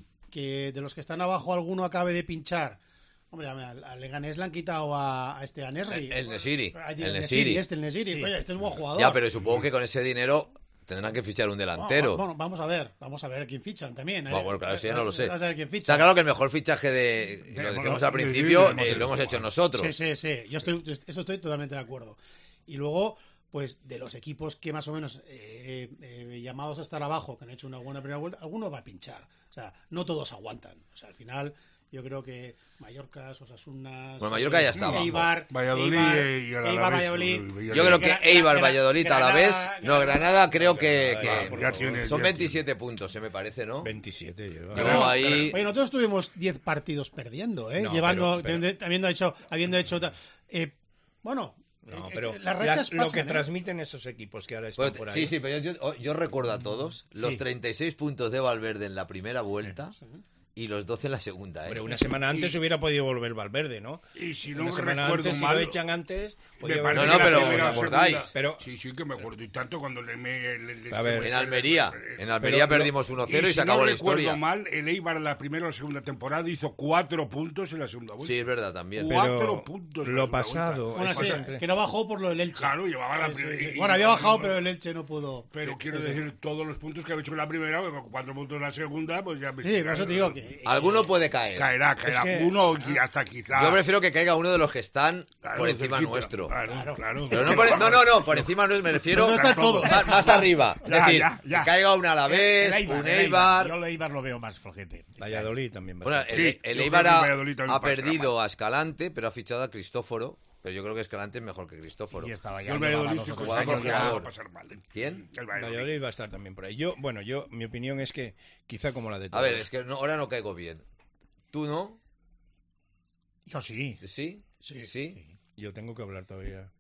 que de los que están abajo alguno acabe de pinchar. Hombre, al, al Leganés le han quitado a, a este a Nesri. El, el Nesiri. El, el Nesiri, este, el Nesiri. Sí. Oye, este es buen jugador. Ya, pero supongo que con ese dinero tendrán que fichar un delantero. Bueno, bueno, vamos a ver, vamos a ver quién fichan también. ¿eh? Bueno, bueno, claro, eso ya no lo sé. Vamos a ver quién ficha. O sea, claro que el mejor fichaje de, y lo decimos al principio, eh, lo hemos hecho nosotros. Sí, sí, sí, yo estoy, eso estoy totalmente de acuerdo. Y luego, pues de los equipos que más o menos eh, eh, llamados a estar abajo, que han hecho una buena primera vuelta, alguno va a pinchar. O sea, no todos aguantan. O sea, al final... Yo creo que Mallorca, Osasuna... Bueno, Mallorca ya está abajo. Eibar, Valladolid Eibar, y el Eibar, Valladolid. Yo creo que Eibar, Valladolid a la vez... No, Granada creo que... que ya tiene, son ya veintisiete tiene. puntos, se me parece, ¿no? veintisiete lleva. Yo no, ahí... Oye, nosotros tuvimos diez partidos perdiendo, ¿eh? No, Llevando... pero, pero... Habiendo hecho... Habiendo hecho eh, bueno... No, pero eh, las rachas la, lo pasan, que ¿eh? transmiten esos equipos que ahora están Pues, por ahí. sí, sí, pero yo, yo, yo recuerdo a todos sí. los treinta y seis puntos de Valverde en la primera vuelta... Sí, sí. Y los doce en la segunda, ¿eh? Hombre, una semana antes y... hubiera podido volver Valverde, ¿no? Y si no una me semana recuerdo antes, mal... si lo echan antes... No, no, pero os acordáis. Pero... Sí, sí que me acuerdo. Y tanto cuando le... Me, le, le a ver, en Almería. En Almería pero, perdimos uno cero y, y se si acabó no la historia. recuerdo mal, el Eibar la primera o la segunda temporada hizo cuatro puntos en la segunda vuelta. Sí, es verdad, también. Cuatro pero puntos lo pasado... Bueno, sí, que no bajó por lo del Elche. Claro, llevaba la sí, primera... Sí, sí. Bueno, había bajado, pero el Elche no pudo... Pero sí, quiero sí, decir, sí. todos los puntos que había hecho en la primera, con cuatro puntos en la segunda, pues ya... Sí, por eso te digo que... Alguno puede caer. Caerá, caerá. Es que... Uno y hasta quizá... Yo prefiero que caiga uno de los que están claro, por encima cerquita. nuestro. Claro, claro. Pero no, por, no, no, no, por encima no me refiero... No está todo. Más, más arriba. Es ya, decir, ya, ya. que caiga un Alavés, Eibar, un el Eibar... Yo el Eibar lo veo más flojete. Valladolid también. Bueno, el, sí, el yo Eibar creo que ha, Valladolid ha perdido más. a Escalante, pero ha fichado a Cristóforo. Pero yo creo que Escalante es mejor que Cristóforo. Y estaba Yo ya el Valladolid dos o estoy tres jugador años por ya. jugador. va a pasar mal. ¿eh? ¿Quién? El Valladolid. Valladolid va a estar también por ahí. Yo, bueno, yo, mi opinión es que quizá como la de todos. A ver, es que no, ahora no caigo bien. ¿Tú no? Yo sí. ¿Sí? Sí. ¿Sí? Yo tengo que hablar todavía.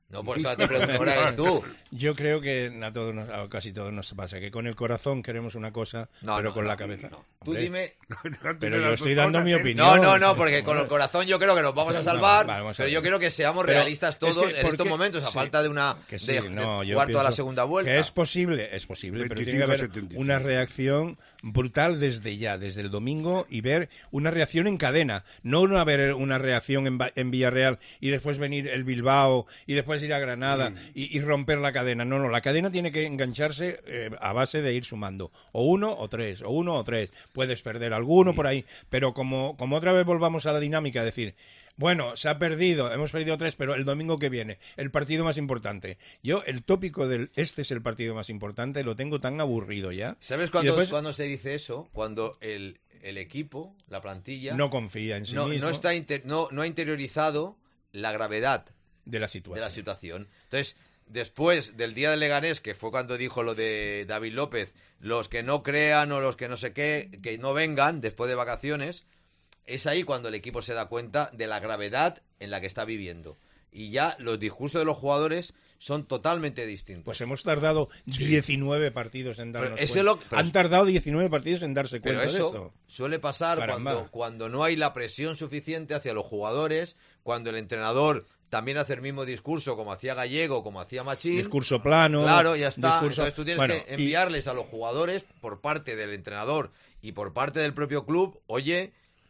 No, por eso te pregunto, ahora eres tú. Yo creo que a todos nos, a casi todos nos pasa, que con el corazón queremos una cosa, no, pero no, con no, la cabeza. No. Tú dime. Pero yo estoy dando mi opinión. No, no, no, porque con el corazón yo creo que nos vamos a salvar, no, vamos a pero yo creo que seamos pero realistas todos es que, en estos momentos, sí, a falta de una que sí, de, no, de jugar toda la segunda vuelta. Que es posible, es posible, pero tiene que haber una reacción brutal desde ya, desde el domingo, y ver una reacción en cadena, no una, ver una reacción en, en Villarreal y después venir el Bilbao y después ir a Granada. Mm. Y, y romper la cadena. No, no, la cadena tiene que engancharse eh, a base de ir sumando. O uno o tres, o uno o tres. Puedes perder alguno sí. por ahí, pero como, como otra vez volvamos a la dinámica, decir, bueno, se ha perdido, hemos perdido tres, pero el domingo que viene, el partido más importante. Yo, el tópico del este es el partido más importante, lo tengo tan aburrido ya. ¿Sabes cuándo, después, cuando se dice eso? Cuando el, el equipo, la plantilla... No confía en sí no, mismo. No, está inter, no, no ha interiorizado la gravedad de la situación. De la situación. Entonces... Después del día del Leganés, que fue cuando dijo lo de David López, los que no crean o los que no sé qué, que no vengan después de vacaciones, es ahí cuando el equipo se da cuenta de la gravedad en la que está viviendo. Y ya los discursos de los jugadores son totalmente distintos. Pues hemos tardado sí. diecinueve partidos en darnos pero cuenta. Lo, pero Han tardado diecinueve partidos en darse cuenta pero eso de esto. Suele pasar cuando, cuando no hay la presión suficiente hacia los jugadores, cuando el entrenador... También hace el mismo discurso como hacía Gallego, como hacía Machín. Discurso plano. Claro, ya está. Discurso... Entonces tú tienes bueno, que enviarles y... a los jugadores por parte del entrenador y por parte del propio club, oye,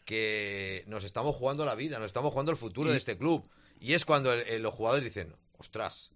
que nos estamos jugando la vida, nos estamos jugando el futuro y... de este club. Y es cuando el, el, los jugadores dicen, ostras,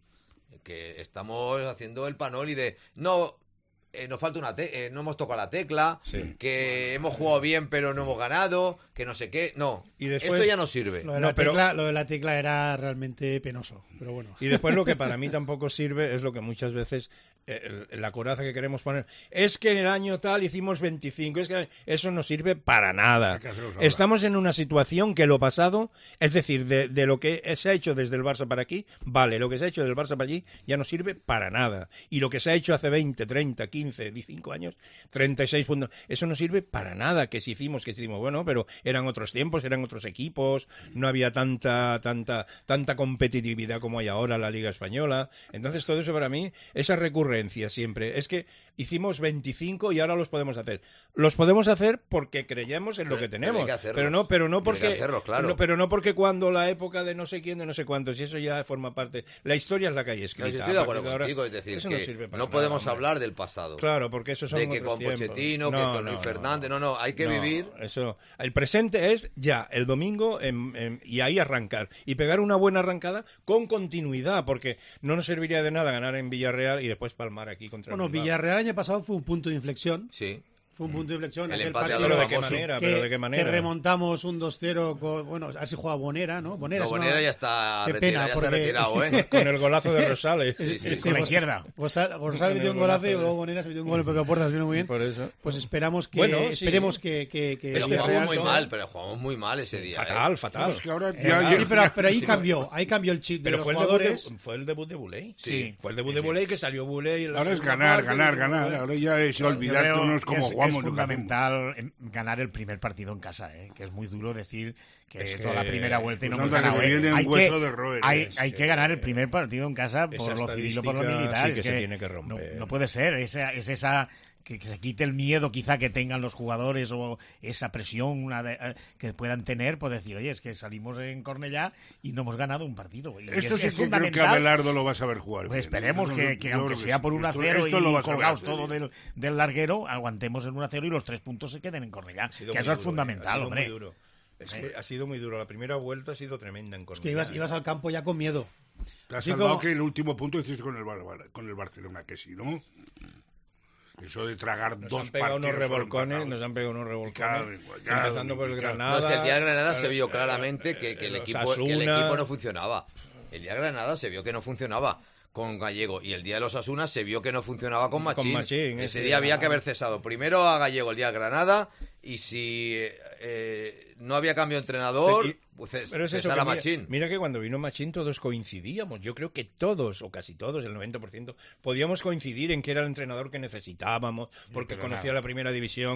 que estamos haciendo el panoli de... no. Eh, nos falta una te eh, no hemos tocado la tecla, sí. que hemos jugado bien pero no hemos ganado, que no sé qué, no, y después, esto ya no sirve. Lo de, no, la pero... tecla, lo de la tecla era realmente penoso, pero bueno. Y después lo que para mí tampoco sirve es lo que muchas veces eh, la coraza que queremos poner, es que en el año tal hicimos veinticinco, es que eso no sirve para nada. Estamos en una situación que lo pasado, es decir, de, de lo que se ha hecho desde el Barça para aquí, vale, lo que se ha hecho del Barça para allí ya no sirve para nada. Y lo que se ha hecho hace veinte, treinta, quince, dieciséis años, treinta y seis puntos, eso no sirve para nada. Que si hicimos, que si hicimos, bueno, pero eran otros tiempos, eran otros equipos, no había tanta, tanta, tanta competitividad como hay ahora en la Liga Española. Entonces todo eso para mí, esa recurrencia siempre, es que hicimos veinticinco y ahora los podemos hacer. Los podemos hacer porque creemos en lo que tenemos, pero, pero no, pero no porque, hacerlo, claro. no, pero no porque cuando la época de no sé quién, de no sé cuántos, y eso ya forma parte. La historia es la que hay escrita. No, yo estoy de acuerdo contigo, es decir, que no, no podemos nada, hablar del pasado. Claro, porque eso son de que otros con tiempos. Pochettino, no, que con no, Luis no, Fernández, no, no, hay que no, vivir. Eso, el presente es ya, el domingo, en, en, y ahí arrancar. Y pegar una buena arrancada con continuidad, porque no nos serviría de nada ganar en Villarreal y después palmar aquí contra bueno, el Bilbao. Villarreal el año pasado fue un punto de inflexión. Sí. Fue un punto de inflexión. El aquel empate partido, pero de qué manera, que, pero de qué manera. Que remontamos un dos cero con, bueno, a ver si juega Bonera, ¿no? Bonera, no, Bonera no, ya está qué retirado, pena, ya porque... se ha retirado, ¿eh? Con el golazo de Rosales. Sí, sí, con la izquierda. Rosales metió un golazo y luego Bonera se metió un gol en propia puerta, se vino muy bien. Por eso. Pues esperamos que bueno, sí. esperemos que, que, que pero este jugamos Real muy todo... mal, pero jugamos muy mal ese día. Fatal, ¿eh? fatal. Es que ahora eh, ya, sí, pero, pero ahí cambió, ahí cambió el chip de pero los fue el jugadores. Debut de, fue el debut de Bouley. Sí. Fue el debut de sí, Bouley sí. que salió Bouley. Ahora es ganar, ganar, ganar. Ahora ya es olvidarnos cómo es, jugamos. Es fundamental ganar el primer partido en casa, ¿eh? Que es muy duro decir que es toda la primera vuelta y no hemos ganado. ¿eh? Hay, que, roer, hay, es hay que... que ganar el primer partido en casa por lo civil o por lo militar. Sí que es se que tiene que romper. No, no puede ser. Esa, es esa... Que, que se quite el miedo quizá que tengan los jugadores o esa presión una de, eh, que puedan tener, pues decir, oye, es que salimos en Cornellá y no hemos ganado un partido. Y esto es, sí es que creo que Abelardo lo va a saber jugar. Pues bien. esperemos Yo, que, que yo aunque sea por uno a cero y colgados todo del, del larguero, aguantemos el uno a cero y los tres puntos se queden en Cornellá. Que eso duro, es fundamental, eh, hombre. Muy duro. Es que ha sido muy duro. La primera vuelta ha sido tremenda en Cornellá. Es que ibas, ibas al campo ya con miedo. Te has salvado como... que el último punto hiciste con el, con el Barcelona, que si no... Eso de tragar nos dos han pegado partidos unos revolcones, nos han pegado unos revolcones, cada, empezando por el Granada. No, es que el día de Granada se vio claramente que, que, el equipo, que el equipo no funcionaba. El día de Granada se vio que no funcionaba con Gallego y el día de los Asuna se vio que no funcionaba con Machín. Con Machín ese día había que haber cesado primero a Gallego el día de Granada y si eh, no había cambio de entrenador, pero, pues es, pero es cesar eso, a mira, Machín. Mira que cuando vino Machín todos coincidíamos. Yo creo que todos, o casi todos, el noventa por ciento, podíamos coincidir en que era el entrenador que necesitábamos porque conocía la primera división.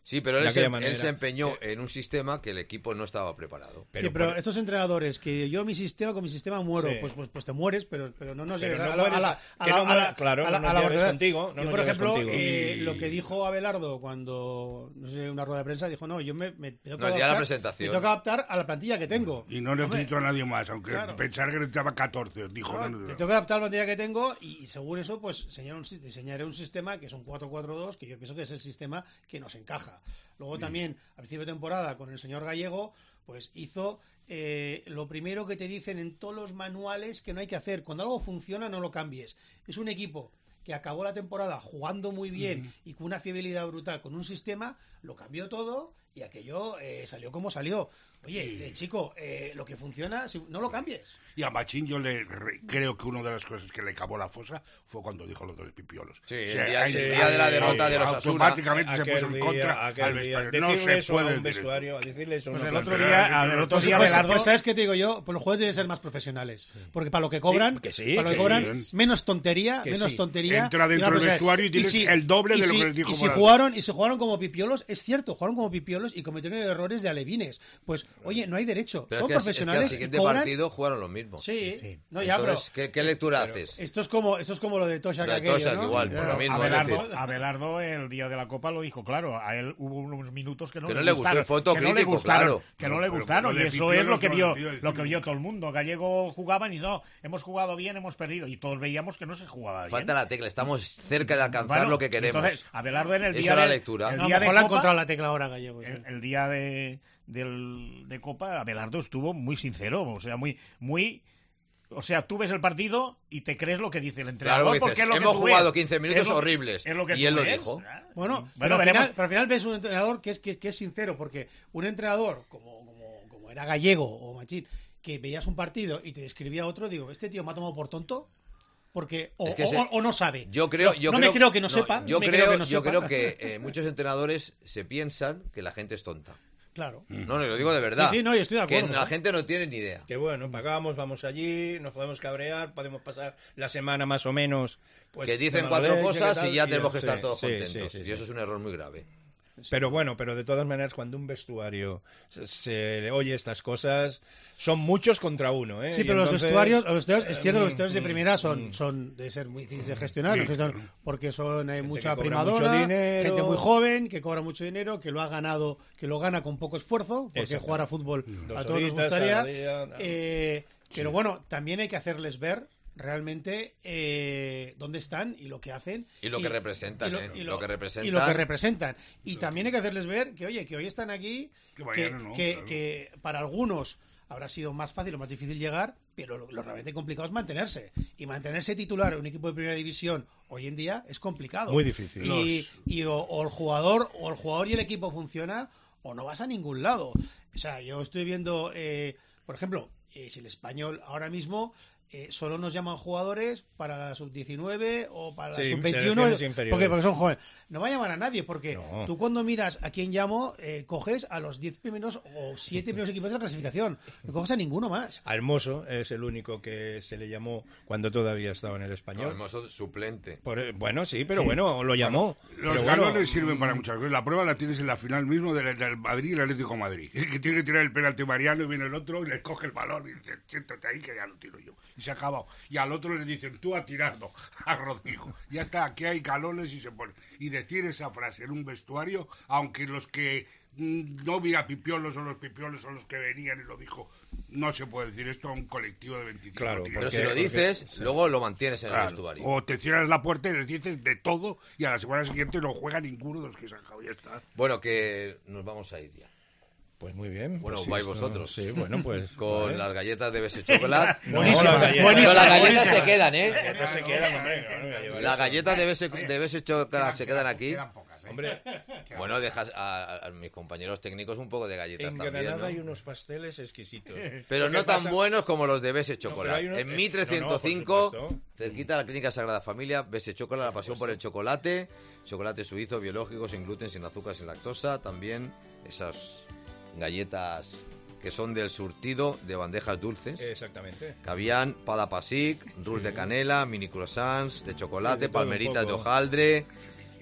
Sí, pero él de se, aquella él manera. se empeñó en un sistema que el equipo no estaba preparado. Pero, sí, pero por... estos entrenadores que yo mi sistema con mi sistema muero, sí. pues, pues pues te mueres, pero pero no nos pero llegas no a, a la a la, no, a la, claro, a la, no a la verdad. Contigo, no yo, por ejemplo, eh, y... lo que dijo Abelardo cuando no sé una rueda de prensa dijo, "No, yo me me tengo que no, adaptar, la presentación. me tengo que adaptar a la plantilla que tengo." Y no necesito Hombre, a nadie más, aunque claro. pensar que necesitaba catorce, dijo, no, no, no, no. Me tengo que adaptar a la plantilla que tengo y, y según eso pues diseñar un, diseñaré un sistema que es un cuatro cuatro dos, que yo pienso que es el sistema que nos encaja. Luego sí. También a principio de temporada con el señor Gallego pues hizo eh, lo primero que te dicen en todos los manuales que no hay que hacer. Cuando algo funciona no lo cambies. Es un equipo que acabó la temporada jugando muy bien uh-huh. y con una fiabilidad brutal con un sistema, lo cambió todo y aquello eh, salió como salió. Oye, sí. eh, chico, eh, lo que funciona, si, no lo cambies. Y a Machín yo le re, creo que una de las cosas que le acabó la fosa fue cuando dijo los dos pipiolos. Sí, o sea, el, día, el día de la derrota de los Asuna. Automáticamente se puso en contra al vestuario. No se puede decir eso. Decirle eso pues no el otro día, el otro día pues, Abelardo... pues, ¿sabes qué te digo yo? Pues los jugadores deben ser más profesionales. Sí. Porque para lo que cobran, sí, que sí, para lo que, que cobran sí. menos tontería, que menos sí. tontería. Entra dentro del vestuario y tienes y si, el doble de si, lo que les dijo. Y si jugaron, y si jugaron como pipiolos, es cierto, jugaron como pipiolos y cometieron errores de alevines. Pues, oye, no hay derecho. Pero son es que, profesionales. Es que al siguiente cobran... partido jugaron lo mismo. Sí, sí. No, ya, Entonces, pero, ¿qué, ¿qué lectura pero haces? Esto es como esto es como lo de Toshak aquello, Toshak, ¿no? igual, por lo mismo. Abelardo, es Abelardo el día de la Copa lo dijo claro. A él hubo unos minutos que no, que le, no le gustaron, gustó el foto que crítico, no le gustaron, claro. Que no le gustaron. Y eso es lo que vio lo que vio todo el mundo. Gallego jugaban y no, hemos jugado bien, hemos perdido. Y todos veíamos que no se jugaba bien. Falta la tecla, estamos cerca de alcanzar bueno, lo que queremos. Entonces, Abelardo en el día Esa era de la lectura. El no, día de Copa, ha encontrado la tecla ahora Gallego. El, el día de del, de Copa, Abelardo estuvo muy sincero, o sea, muy muy o sea, tú ves el partido y te crees lo que dice el entrenador. Claro, porque dices, es lo hemos que jugado ves. quince minutos es lo, horribles. Es lo que y él lo ves. dijo. Bueno, bueno pero, veremos. al final, pero al final ves un entrenador que es, que, que es sincero, porque un entrenador como, como, como era Gallego o Machín, que veías un partido y te describía otro, digo, ¿este tío me ha tomado por tonto? Porque o, es que o, se, o no sabe. Yo creo, yo no creo, me creo que no, no sepa. Yo, me creo, creo que, no yo sepa. creo que eh, muchos entrenadores se piensan que la gente es tonta. Claro. No, no, lo digo de verdad. Sí, sí, no, yo estoy de acuerdo. Que la gente no tiene ni idea. Que bueno, pagamos, vamos allí, nos podemos cabrear, podemos pasar la semana más o menos. Pues, que dicen cuatro cosas y ya tenemos que estar sí, todos sí, contentos. Sí, sí, y eso es un error muy grave. Pero bueno, pero de todas maneras, cuando un vestuario se, se oye estas cosas, son muchos contra uno, ¿eh? Sí, pero entonces, los vestuarios, los vestuarios, es cierto que los vestuarios de mm, primera son, mm, son de ser muy difíciles de gestionar, sí, porque son hay mucha que primadona, mucho dinero. gente muy joven, que cobra mucho dinero, que lo ha ganado, que lo gana con poco esfuerzo, porque jugar a fútbol Dos a todos nos horitas gustaría. cada día, no. eh, pero Sí. bueno, también hay que hacerles ver realmente eh, dónde están y lo que hacen Y lo que representan, y lo, ¿eh? y Lo que representan. y lo que representan y también hay que hacerles ver que oye que hoy están aquí Que que, mañana no, que, claro. que para algunos habrá sido más fácil o más difícil llegar, pero lo, lo realmente complicado es mantenerse y mantenerse titular en un equipo de primera división hoy en día es complicado, Muy difícil. y, Los- y o, o el jugador o el jugador y el equipo funciona o no vas a ningún lado. O sea, yo estoy viendo eh, por ejemplo, eh, si el Español ahora mismo eh, solo nos llaman jugadores para la sub diecinueve o para la Sí, sub veintiuno selecciones porque, inferiores. porque son jóvenes. No va a llamar a nadie porque No. tú cuando miras a quién llamo, eh, coges a los diez primeros o siete primeros equipos de la clasificación. No coges a ninguno más. A Hermoso es el único que se le llamó cuando todavía estaba en el No, Español. Hermoso suplente. Por- bueno, sí, pero bueno, lo llamó. Los Pero bueno, galones sirven para muchas cosas. La prueba la tienes en la final mismo del, del Madrid y el Atlético de Madrid. Que tiene que tirar el penalti Mariano y viene el otro y le coge el balón y dice, siéntate ahí que ya lo tiro yo. Y se ha acabado. Y al otro le dicen, tú a tirarlo, a Rodrigo. Ya está, aquí hay galones y se pone. Y decir esa frase en un vestuario, aunque los que mm, no mira pipiolos o los pipiolos son los que venían y lo dijo, no se puede decir esto a un colectivo de veinticinco Claro, tíos. Pero porque- si lo porque- dices, sí. luego lo mantienes en Claro. el vestuario. O te cierras la puerta y les dices de todo y a la semana siguiente no juega ninguno de los que se han dejado. Ya está. Bueno, que nos vamos a ir ya. Pues muy bien. Bueno, pues sí, vais esto- vosotros. Sí, bueno, pues. Con vale. las galletas de Bese Chocolate. No, Buenísima, las galletas- buenísima, Pero las galletas buenísima. se quedan, ¿eh? Estas se quedan, hombre, no, no voy a llevar Las eso. galletas de Bese, de Bese Chocolate se quedan aquí. Quedan pocas, ¿eh? Hombre, Bueno, dejas a, a mis compañeros técnicos un poco de galletas en también, Granada ¿no? hay unos pasteles exquisitos. Pero Lo que no tan pasa- buenos como los de Bese No, pero Chocolate. hay unos- En Mi no, no, trescientos por cinco, supuesto. cerquita de la Clínica Sagrada Familia, Bese Chocolate, la pasión por el chocolate, chocolate suizo, biológico, sin gluten, sin azúcar, sin lactosa, también esas galletas que son del surtido de bandejas dulces. Exactamente. Que habían padapasic, rul de canela, mini croissants de chocolate, Sí, de todo un palmeritas de poco. hojaldre,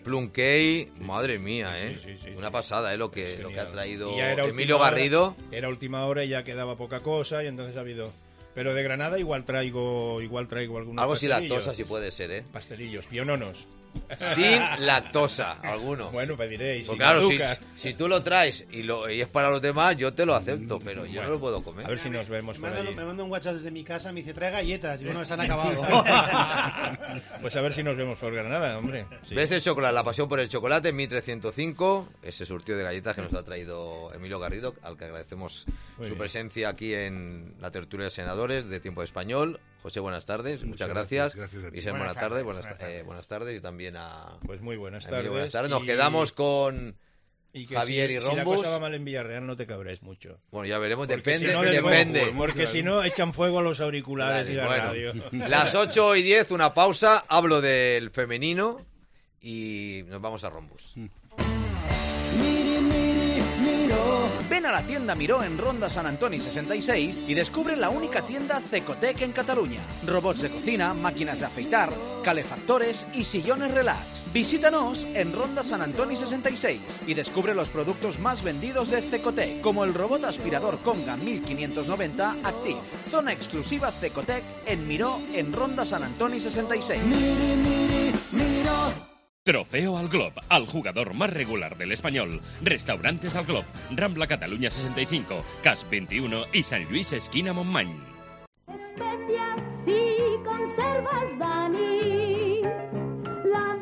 Plunkey, madre mía, ¿eh? Sí, sí, sí, Una sí. pasada, ¿eh? Lo que, Es lo que genial. ha traído Y ya era Emilio última hora- Garrido. Era última hora y ya quedaba poca cosa y entonces ha habido... Pero de Granada igual traigo igual traigo algunos Algo sin pastelillos. lactosa, si puede ser, ¿eh? Pastelillos, piononos. Sin lactosa, alguno. Bueno, pediréis. Pues sin claro, si, azúcar. si tú lo traes y, lo, y es para los demás, yo te lo acepto, pero yo Bueno, no lo puedo comer. A ver si nos vemos Me por manda, allí. me manda un WhatsApp desde mi casa, me dice, trae galletas. Y bueno, se han acabado. Pues a ver si nos vemos por Granada, hombre. Sí. ¿Ves el chocolate? La pasión por el chocolate, mil trescientos cinco, ese surtido de galletas que nos ha traído Emilio Garrido, al que agradecemos Muy su bien. presencia aquí en la tertulia de senadores de Tiempo de Español. José, buenas tardes, muchas, Muchas gracias. gracias, gracias a ti. Vicente, buenas, Buenas tardes, tardes, buenas, buenas eh, tardes. buenas tardes y también a... Pues muy buenas Emilio, tardes. buenas tardes. Nos Y- quedamos con y que Javier si, y Si la Rombus. cosa va mal en Villarreal, no te cabres mucho. Bueno, ya veremos, Porque depende, si no, del- depende. Porque si no, echan fuego a los auriculares y la Bueno, radio. las ocho y diez, una pausa, hablo del femenino y nos vamos a Rombus. Ven a la tienda Miró en Ronda San Antoni sesenta y seis y descubre la única tienda Cecotec en Cataluña. Robots de cocina, máquinas de afeitar, calefactores y sillones relax. Visítanos en Ronda San Antoni sesenta y seis y descubre los productos más vendidos de Cecotec, como el robot aspirador Conga mil quinientos noventa Active. Zona exclusiva Cecotec en Miró en Ronda San Antoni sesenta y seis. Trofeo al Glob, al jugador más regular del Español. Restaurantes al Glob, Rambla Cataluña sesenta y cinco, Cas veintiuno y San Luis esquina Montmany. Especias y conservas, Dani. La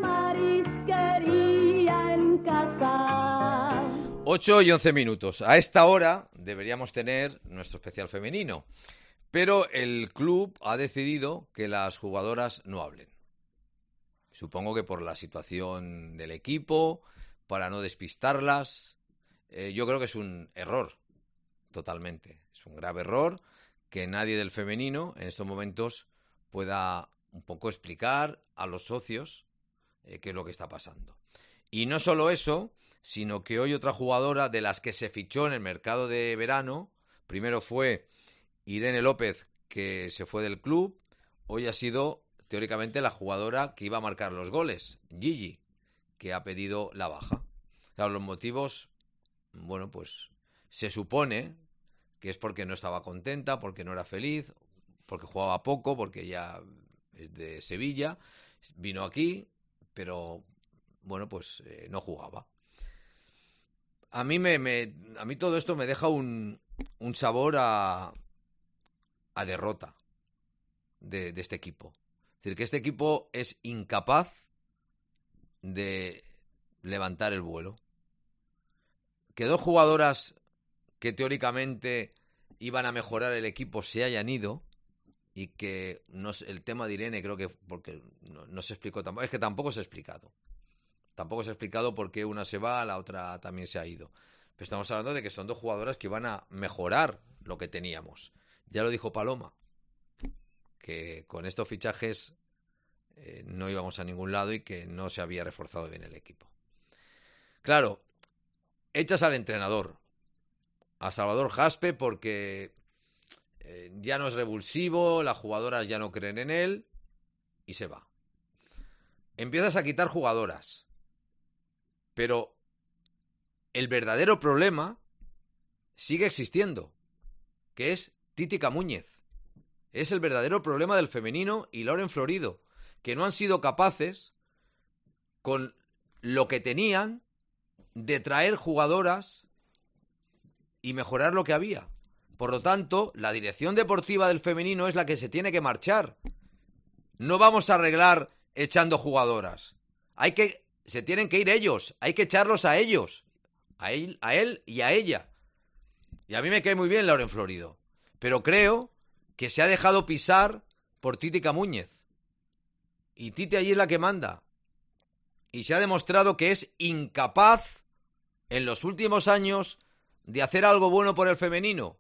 marisquería en casa. ocho y once minutos. A esta hora deberíamos tener nuestro especial femenino, pero el club ha decidido que las jugadoras no hablen. Supongo que por la situación del equipo, para no despistarlas. Eh, yo creo que es un error, totalmente. Es un grave error que nadie del femenino en estos momentos pueda un poco explicar a los socios eh, qué es lo que está pasando. Y no solo eso, sino que hoy otra jugadora de las que se fichó en el mercado de verano, primero fue Irene López, que se fue del club, hoy ha sido teóricamente la jugadora que iba a marcar los goles, Gigi, que ha pedido la baja. Claro, los motivos, bueno, pues se supone que es porque no estaba contenta, porque no era feliz, porque jugaba poco, porque ya es de Sevilla, vino aquí, pero bueno, pues eh, no jugaba. A mí me, me a mí todo esto me deja un, un sabor a, a derrota de, de este equipo. Es decir, que este equipo es incapaz de levantar el vuelo. Que dos jugadoras que teóricamente iban a mejorar el equipo se hayan ido y que no, el tema de Irene creo que porque no, no se explicó tampoco, es que tampoco se ha explicado. Tampoco se ha explicado por qué una se va, la otra también se ha ido. Pero estamos hablando de que son dos jugadoras que van a mejorar lo que teníamos. Ya lo dijo Paloma, que con estos fichajes eh, no íbamos a ningún lado y que no se había reforzado bien el equipo. Claro, echas al entrenador, a Salvador Jaspe, porque eh, ya no es revulsivo, las jugadoras ya no creen en él y se va. Empiezas a quitar jugadoras, pero el verdadero problema sigue existiendo, que es Titi Camúñez. Es el verdadero problema del femenino y Lauren Florido, que no han sido capaces, con lo que tenían, de traer jugadoras y mejorar lo que había. Por lo tanto, la dirección deportiva del femenino es la que se tiene que marchar. No vamos a arreglar echando jugadoras. Hay que, se tienen que ir ellos, hay que echarlos a ellos, a él, a él y a ella. Y a mí me cae muy bien Lauren Florido, pero creo que se ha dejado pisar por Titi Camúñez. Y Titi allí es la que manda. Y se ha demostrado que es incapaz en los últimos años de hacer algo bueno por el femenino.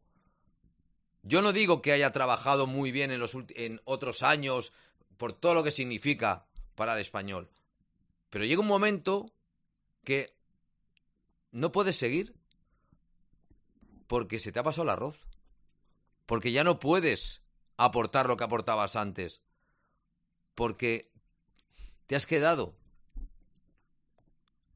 Yo no digo que haya trabajado muy bien en, los ulti- en otros años por todo lo que significa para el español. Pero llega un momento que no puedes seguir porque se te ha pasado el arroz. Porque ya no puedes aportar lo que aportabas antes. Porque te has quedado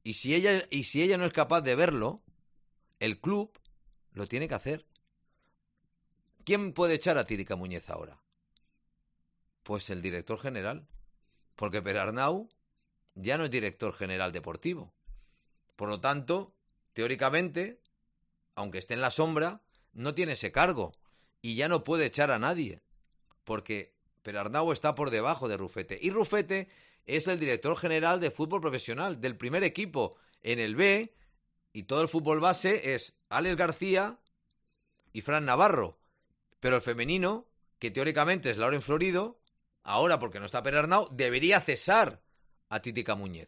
Y si ella, y si ella no es capaz de verlo, el club lo tiene que hacer. ¿Quién puede echar a Tírica Muñez ahora? Pues el director general. Porque Perarnau ya no es director general deportivo. Por lo tanto, teóricamente, aunque esté en la sombra, no tiene ese cargo. Y ya no puede echar a nadie. Porque Perarnau está por debajo de Rufete. Y Rufete es el director general de fútbol profesional, del primer equipo. En el B, y todo el fútbol base es Alex García y Fran Navarro. Pero el femenino, que teóricamente es Lauren Florido, ahora porque no está Perarnau, debería cesar a Títica Muñez.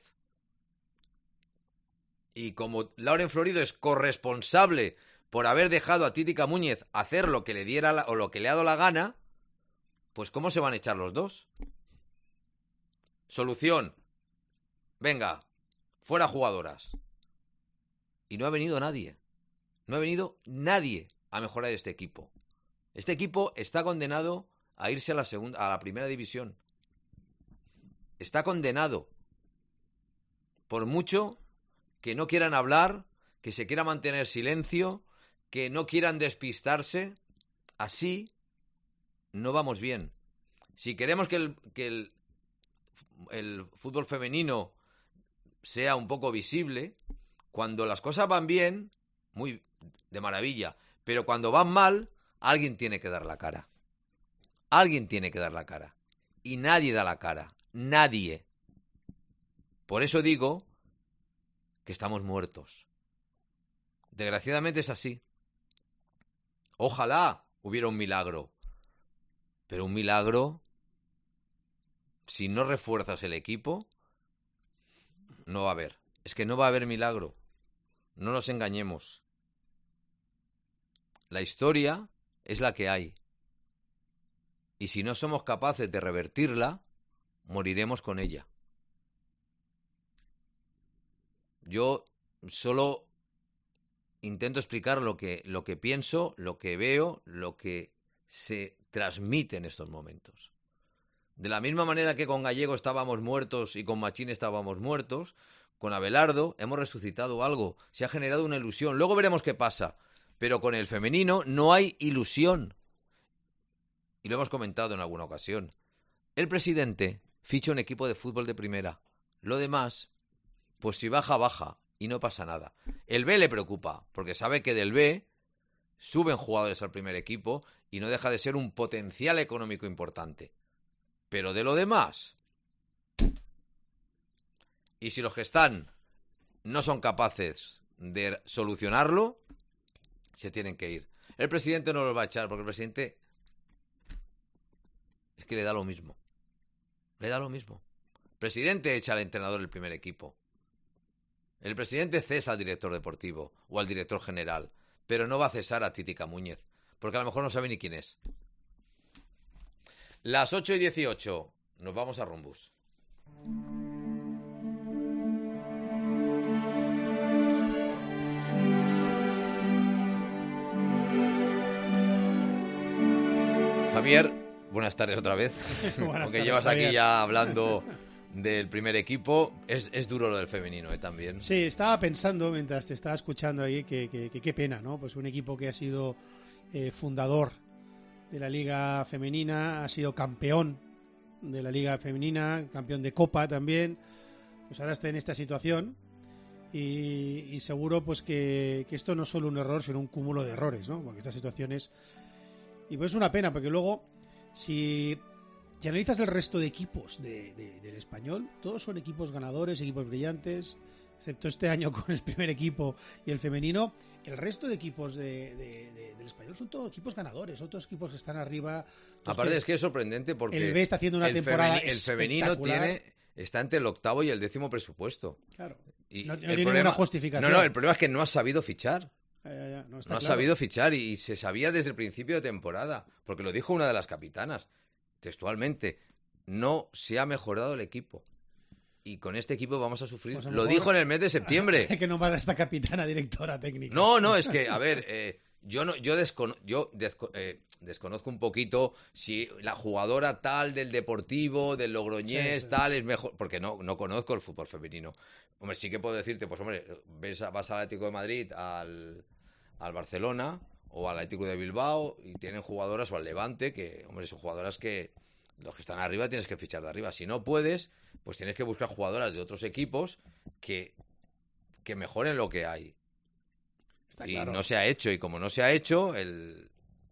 Y como Lauren Florido es corresponsable por haber dejado a Títica Muñez hacer lo que le diera la, o lo que le ha dado la gana, pues ¿cómo se van a echar los dos? Solución. Venga, fuera jugadoras. Y no ha venido nadie. No ha venido nadie a mejorar este equipo. Este equipo está condenado a irse a la segunda, a la primera división. Está condenado. Por mucho que no quieran hablar, que se quiera mantener silencio, que no quieran despistarse, así no vamos bien. Si queremos que el, que el, el fútbol femenino sea un poco visible, cuando las cosas van bien, muy de maravilla, pero cuando van mal, alguien tiene que dar la cara. Alguien tiene que dar la cara. Y nadie da la cara. Nadie. Por eso digo que estamos muertos. Desgraciadamente es así. Ojalá hubiera un milagro. Pero un milagro, si no refuerzas el equipo, no va a haber. Es que no va a haber milagro. No nos engañemos. La historia es la que hay. Y si no somos capaces de revertirla, moriremos con ella. Yo solo intento explicar lo que, lo que pienso, lo que veo, lo que se transmite en estos momentos. De la misma manera que con Gallego estábamos muertos y con Machín estábamos muertos, con Abelardo hemos resucitado algo. Se ha generado una ilusión. Luego veremos qué pasa. Pero con el femenino no hay ilusión. Y lo hemos comentado en alguna ocasión. El presidente ficha un equipo de fútbol de primera. Lo demás, pues si baja, baja. Y no pasa nada. El B le preocupa, porque sabe que del B suben jugadores al primer equipo y no deja de ser un potencial económico importante. Pero de lo demás... Y si los que están no son capaces de solucionarlo, se tienen que ir. El presidente no los va a echar, porque el presidente es que le da lo mismo. Le da lo mismo. El presidente echa al entrenador del primer equipo. El presidente cesa al director deportivo o al director general, pero no va a cesar a Títica Muñez, porque a lo mejor no sabe ni quién es. Las ocho y dieciocho, nos vamos a Rumbus. Javier, buenas tardes otra vez. Aunque llevas aquí Javier. Ya hablando del primer equipo. Es, es duro lo del femenino, ¿eh? También. Sí, estaba pensando mientras te estaba escuchando ahí que qué pena, ¿no? Pues un equipo que ha sido eh, fundador de la Liga Femenina, ha sido campeón de la Liga Femenina, campeón de Copa también, pues ahora está en esta situación y, y seguro pues que, que esto no es solo un error, sino un cúmulo de errores, ¿no? Porque estas situaciones... Y pues es una pena, porque luego, si, si analizas el resto de equipos de, de, del español, todos son equipos ganadores, equipos brillantes, excepto este año con el primer equipo y el femenino. El resto de equipos de, de, de, del español son todos equipos ganadores, son todos equipos que están arriba. Aparte que es que es sorprendente porque el B está haciendo una temporada femeni- el femenino tiene está entre el octavo y el décimo presupuesto. Claro. Y no, no el tiene problema, ninguna justificación. No, no, el problema es que no ha sabido fichar. Ya, ya, ya. No, no ha claro. sabido fichar y, y se sabía desde el principio de temporada, porque lo dijo una de las capitanas, textualmente, no se ha mejorado el equipo. Y con este equipo vamos a sufrir. Pues a lo, lo dijo en el mes de septiembre. Que no va a esta capitana directora técnica. No, no, es que, a ver, eh, Yo no, yo, descono, yo desco, eh, desconozco un poquito si la jugadora tal del Deportivo, del Logroñés, sí, sí. tal es mejor, porque no, no conozco el fútbol femenino. Hombre, sí que puedo decirte, pues hombre, ves, vas al Atlético de Madrid, al, al Barcelona o al Atlético de Bilbao y tienen jugadoras, o al Levante, que, hombre, son jugadoras que los que están arriba tienes que fichar de arriba. Si no puedes, pues tienes que buscar jugadoras de otros equipos que, que mejoren lo que hay. Está y claro. no se ha hecho, y como no se ha hecho, el,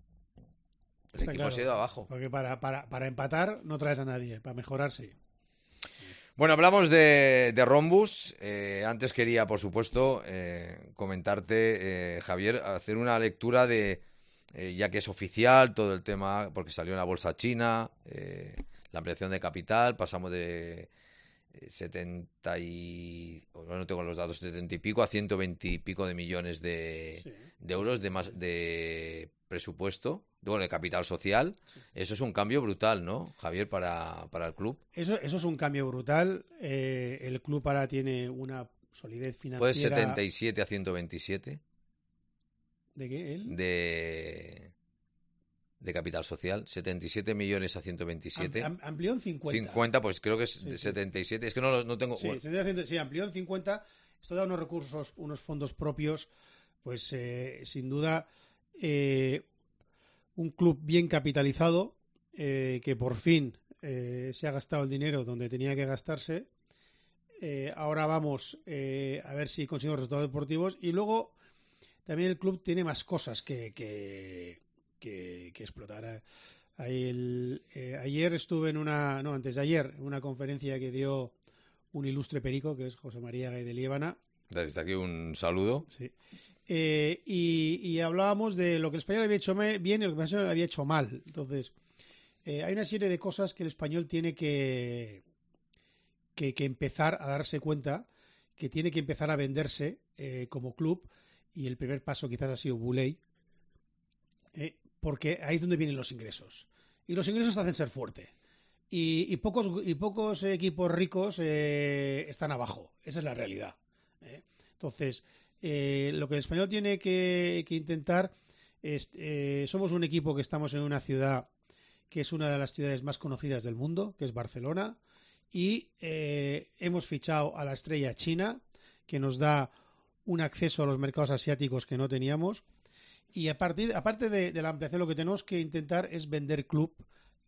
el equipo claro. se ha ido abajo. Porque para, para, para empatar no traes a nadie, para mejorar sí. Bueno, hablamos de, de Rhombus. Eh, antes quería, por supuesto, eh, comentarte, eh, Javier, hacer una lectura de, eh, ya que es oficial todo el tema, porque salió en la bolsa china, eh, la ampliación de capital, pasamos de setenta y no tengo los datos, setenta y pico a ciento veinte y pico de millones de, sí. de euros de más de presupuesto, bueno, de capital social. Sí. Eso es un cambio brutal, ¿no, Javier, para, para el club? Eso, eso es un cambio brutal. Eh, el club ahora tiene una solidez financiera. ¿Pues setenta y siete a ciento veintisiete? ¿De qué? ¿Él? De... de capital social, setenta y siete millones a ciento veintisiete. Am, amplió en cincuenta. cincuenta, pues creo que es sí, setenta y siete. Sí. Es que no, no tengo... Sí, bueno. sí, amplió en cincuenta. Esto da unos recursos, unos fondos propios, pues eh, sin duda eh, un club bien capitalizado, eh, que por fin eh, se ha gastado el dinero donde tenía que gastarse. Eh, ahora vamos eh, a ver si conseguimos resultados deportivos. Y luego también el club tiene más cosas que... que Que, que explotar. Ahí el, eh, ayer estuve en una, no, antes de ayer, en una conferencia que dio un ilustre perico, que es José María Gay de Liébana. Desde aquí un saludo. Sí. Eh, y, y hablábamos de lo que el español había hecho bien y lo que el español había hecho mal. Entonces, eh, hay una serie de cosas que el español tiene que, que, que empezar a darse cuenta, que tiene que empezar a venderse eh, como club, y el primer paso quizás ha sido Bouley. Eh, porque ahí es donde vienen los ingresos. Y los ingresos te hacen ser fuerte. Y, y, pocos, y pocos equipos ricos eh, están abajo. Esa es la realidad. ¿eh? Entonces, eh, lo que el español tiene que, que intentar es... Eh, somos un equipo que estamos en una ciudad que es una de las ciudades más conocidas del mundo, que es Barcelona. Y eh, hemos fichado a la estrella china, que nos da un acceso a los mercados asiáticos que no teníamos. Y a partir, aparte de, de la ampliación, lo que tenemos que intentar es vender club,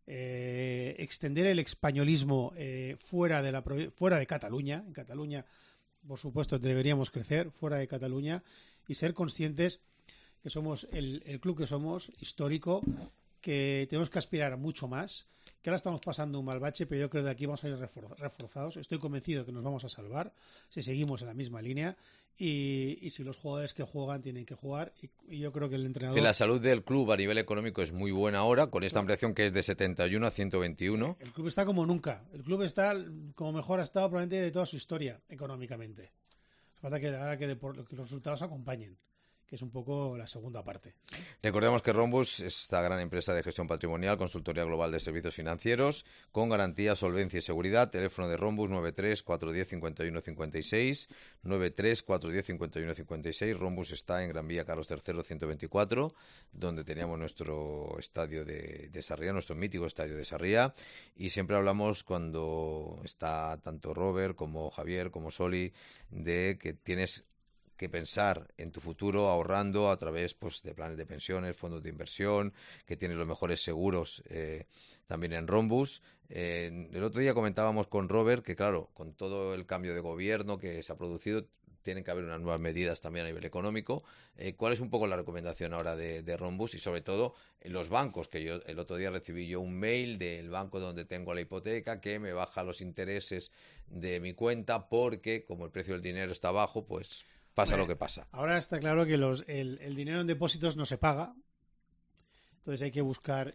eh, extender el españolismo eh, fuera de la fuera de Cataluña. En Cataluña, por supuesto, deberíamos crecer fuera de Cataluña y ser conscientes que somos el, el club que somos, histórico, que tenemos que aspirar a mucho más, que ahora estamos pasando un mal bache, pero yo creo que de aquí vamos a ir reforzados. Estoy convencido que nos vamos a salvar si seguimos en la misma línea. Y, y si los jugadores que juegan tienen que jugar, y, y yo creo que el entrenador... Que la salud del club a nivel económico es muy buena ahora, con esta ampliación que es de setenta y uno a ciento veintiuno. El club está como nunca. El club está como mejor ha estado probablemente de toda su historia, económicamente. Falta que ahora que, de, que los resultados acompañen, que es un poco la segunda parte. Recordemos que Rhombus es esta gran empresa de gestión patrimonial, consultoría global de servicios financieros, con garantía, solvencia y seguridad. Teléfono de Rhombus nueve tres cuatro uno cero cincuenta y uno cincuenta y seis, nueve tres cuatro uno cero cincuenta y uno cincuenta y seis. Rhombus está en Gran Vía Carlos tercero ciento veinticuatro, donde teníamos nuestro estadio de, de Sarriá, nuestro mítico estadio de Sarriá. Y siempre hablamos, cuando está tanto Robert como Javier como Soli, de que tienes que pensar en tu futuro ahorrando a través, pues, de planes de pensiones, fondos de inversión, que tienes los mejores seguros eh, también en Rhombus. Eh, el otro día comentábamos con Robert que, claro, con todo el cambio de gobierno que se ha producido, tienen que haber unas nuevas medidas también a nivel económico. Eh, ¿Cuál es un poco la recomendación ahora de, de Rhombus? Y sobre todo en los bancos, que yo el otro día recibí yo un mail del banco donde tengo la hipoteca que me baja los intereses de mi cuenta porque, como el precio del dinero está bajo, pues... pasa Hombre, lo que pasa. Ahora está claro que los, el, el dinero en depósitos no se paga. Entonces hay que buscar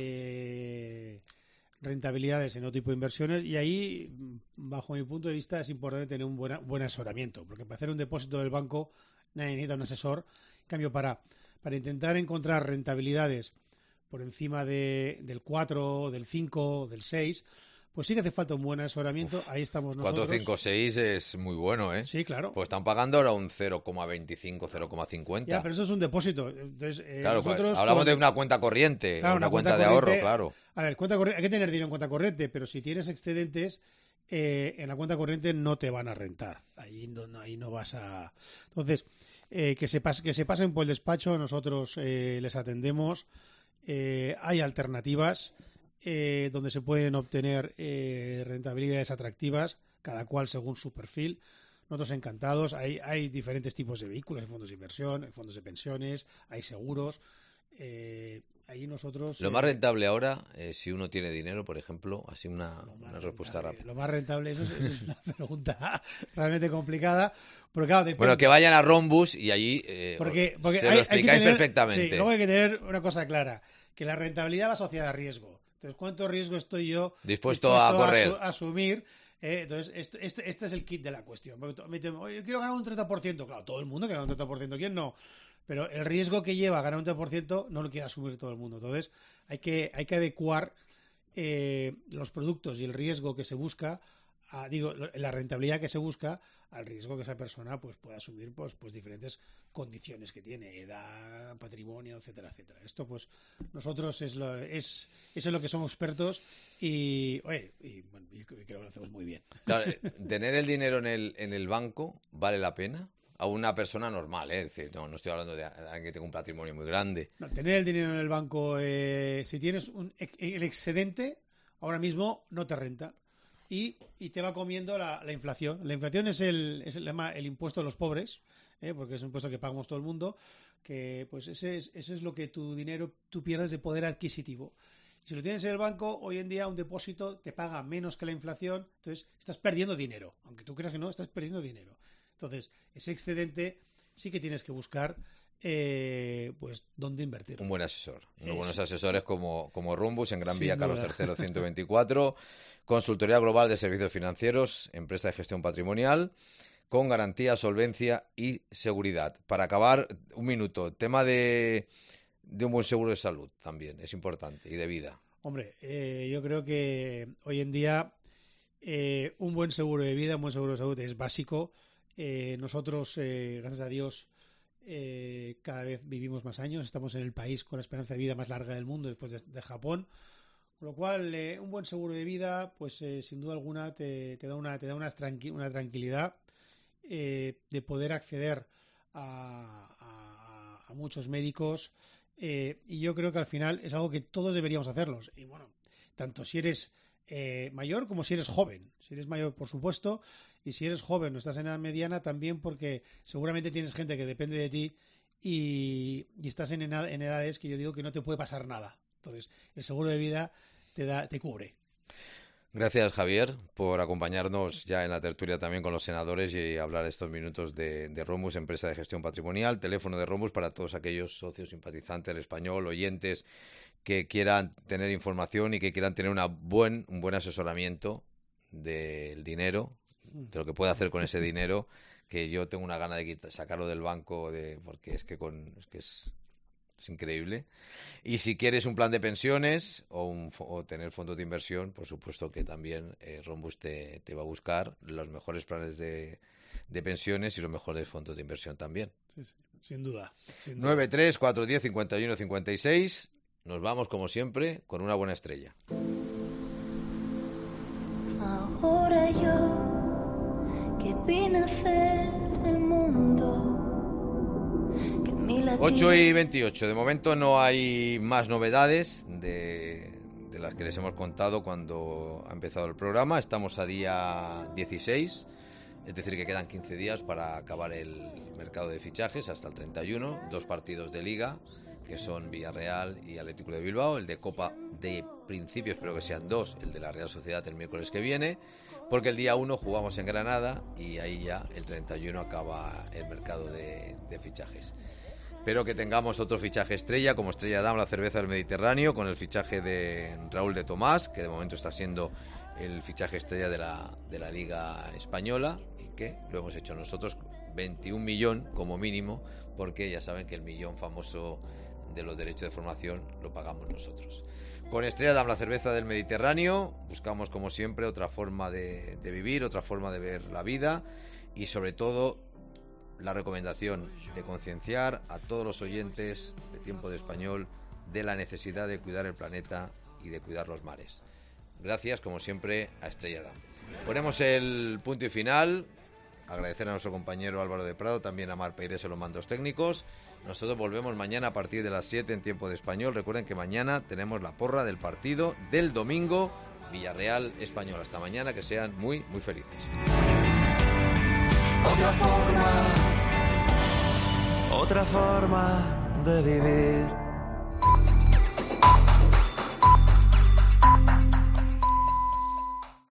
eh, rentabilidades en otro tipo de inversiones. Y ahí, bajo mi punto de vista, es importante tener un buen, buen asesoramiento. Porque para hacer un depósito del banco nadie necesita un asesor. En cambio, para, para intentar encontrar rentabilidades por encima de, del cuatro, del cinco, del seis, pues sí que hace falta un buen asesoramiento. Uf, ahí estamos nosotros. cuatro cinco seis es muy bueno, ¿eh? Sí, claro. Pues están pagando ahora un cero coma veinticinco, cero coma cincuenta. Ya, pero eso es un depósito. Entonces, eh, claro, nosotros hablamos con... de una cuenta corriente, claro, una, una cuenta, cuenta de corriente, ahorro, claro. A ver, cuenta corriente, hay que tener dinero en cuenta corriente, pero si tienes excedentes, eh, en la cuenta corriente no te van a rentar. Ahí no, ahí no vas a... Entonces, eh, que, se pas, que se pasen por el despacho, nosotros eh, les atendemos. Eh, hay alternativas eh, donde se pueden obtener eh, rentabilidades atractivas, cada cual según su perfil. Nosotros encantados. Hay, hay diferentes tipos de vehículos, hay fondos de inversión, hay fondos de pensiones, hay seguros. Eh, ahí nosotros... Lo eh, más rentable ahora, eh, si uno tiene dinero, por ejemplo, así una, una respuesta rentable, rápida. Lo más rentable, eso es, eso es una pregunta realmente complicada. Porque, claro, depende. Bueno, que vayan a Rhombus y allí eh, porque, porque se hay, lo explicáis hay que tener, perfectamente. Sí, luego hay que tener una cosa clara, que la rentabilidad va asociada a riesgo. Entonces, ¿cuánto riesgo estoy yo dispuesto, dispuesto a correr? A, su, a asumir? Eh, entonces, este, este, este es el kit de la cuestión. Porque me dicen, oye, yo quiero ganar un treinta por ciento. Claro, todo el mundo quiere ganar un treinta por ciento. ¿Quién no? Pero el riesgo que lleva a ganar un treinta por ciento no lo quiere asumir todo el mundo. Entonces, hay que, hay que adecuar eh, los productos y el riesgo que se busca, a, digo, la rentabilidad que se busca al riesgo que esa persona pues pueda asumir pues, pues diferentes condiciones que tiene, edad, patrimonio, etcétera, etcétera. Esto pues nosotros es lo, es, es en lo que somos expertos y, oye, y, bueno, y creo que lo hacemos muy bien. Claro, tener el dinero en el, en el banco vale la pena a una persona normal, ¿eh? Es decir, no, no estoy hablando de alguien que tenga un patrimonio muy grande. No, tener el dinero en el banco, eh, si tienes un, el excedente, ahora mismo no te renta. Y, y te va comiendo la, la inflación. La inflación es el, es el, el impuesto a los pobres, ¿eh? Porque es un impuesto que pagamos todo el mundo, que pues ese es, ese es lo que tu dinero, tú pierdes de poder adquisitivo. Y si lo tienes en el banco, hoy en día un depósito te paga menos que la inflación, entonces estás perdiendo dinero. Aunque tú creas que no, estás perdiendo dinero. Entonces, ese excedente sí que tienes que buscar eh, pues dónde invertir. Un buen asesor. Unos Es, buenos asesores como, como Rhombus en Gran Sin Vía, duda. Carlos tercero, ciento veinticuatro. Consultoría global de servicios financieros, empresa de gestión patrimonial, con garantía, solvencia y seguridad. Para acabar, un minuto, tema de, de un buen seguro de salud también, es importante, y de vida. Hombre, eh, yo creo que hoy en día eh, un buen seguro de vida, un buen seguro de salud es básico. Eh, nosotros, eh, gracias a Dios, eh, cada vez vivimos más años. Estamos en el país con la esperanza de vida más larga del mundo después de, de Japón. Con lo cual, eh, un buen seguro de vida, pues eh, sin duda alguna te, te da una, te da una, tranqui- una tranquilidad eh, de poder acceder a, a, a muchos médicos eh, y yo creo que al final es algo que todos deberíamos hacerlos. Y bueno, tanto si eres eh, mayor como si eres joven. Si eres mayor, por supuesto, y si eres joven o estás en edad mediana también, porque seguramente tienes gente que depende de ti y, y estás en, ena- en edades que yo digo que no te puede pasar nada. Entonces, el seguro de vida te da, te cubre. Gracias, Javier, por acompañarnos ya en la tertulia también con los senadores y hablar estos minutos de, de Rhombus, empresa de gestión patrimonial. Teléfono de Rhombus para todos aquellos socios simpatizantes del español, oyentes que quieran tener información y que quieran tener una buen, un buen asesoramiento del dinero, de lo que puede hacer con ese dinero, que yo tengo una gana de quitar, sacarlo del banco, de, porque es que, con, es, que es... Es increíble. Y si quieres un plan de pensiones o, un, o tener fondos de inversión, por supuesto que también eh, Rhombus te, te va a buscar los mejores planes de, de pensiones y los mejores fondos de inversión también. Sí, sí, sin duda. Sin duda. nueve tres cuatro uno cero cincuenta y uno cincuenta y seis. Nos vamos, como siempre, con una buena estrella. Ahora yo que vine a hacer el mundo. ocho y veintiocho. De momento no hay más novedades de, de las que les hemos contado cuando ha empezado el programa. Estamos a día dieciséis, es decir que quedan quince días para acabar el mercado de fichajes hasta el treinta y uno. Dos partidos de Liga, que son Villarreal y Atlético de Bilbao. El de Copa, de principio espero que sean dos, el de la Real Sociedad el miércoles que viene, porque el día uno jugamos en Granada y ahí ya el treinta y uno acaba el mercado de, de fichajes. Espero que tengamos otro fichaje estrella, como Estrella Damm, la cerveza del Mediterráneo, con el fichaje de Raúl de Tomás, que de momento está siendo el fichaje estrella de la, de la Liga Española, y que lo hemos hecho nosotros, veintiún millón como mínimo, porque ya saben que el millón famoso de los derechos de formación lo pagamos nosotros. Con Estrella Damm, la cerveza del Mediterráneo, buscamos como siempre otra forma de, de vivir, otra forma de ver la vida y sobre todo la recomendación de concienciar a todos los oyentes de Tiempo de Español de la necesidad de cuidar el planeta y de cuidar los mares. Gracias, como siempre, a Estrella Damm. Ponemos el punto y final. Agradecer a nuestro compañero Álvaro de Prado, también a Mar Peires en los mandos técnicos. Nosotros volvemos mañana a partir de las siete en Tiempo de Español. Recuerden que mañana tenemos la porra del partido del domingo Villarreal Español. Hasta mañana, que sean muy, muy felices. Otra forma, otra forma de vivir.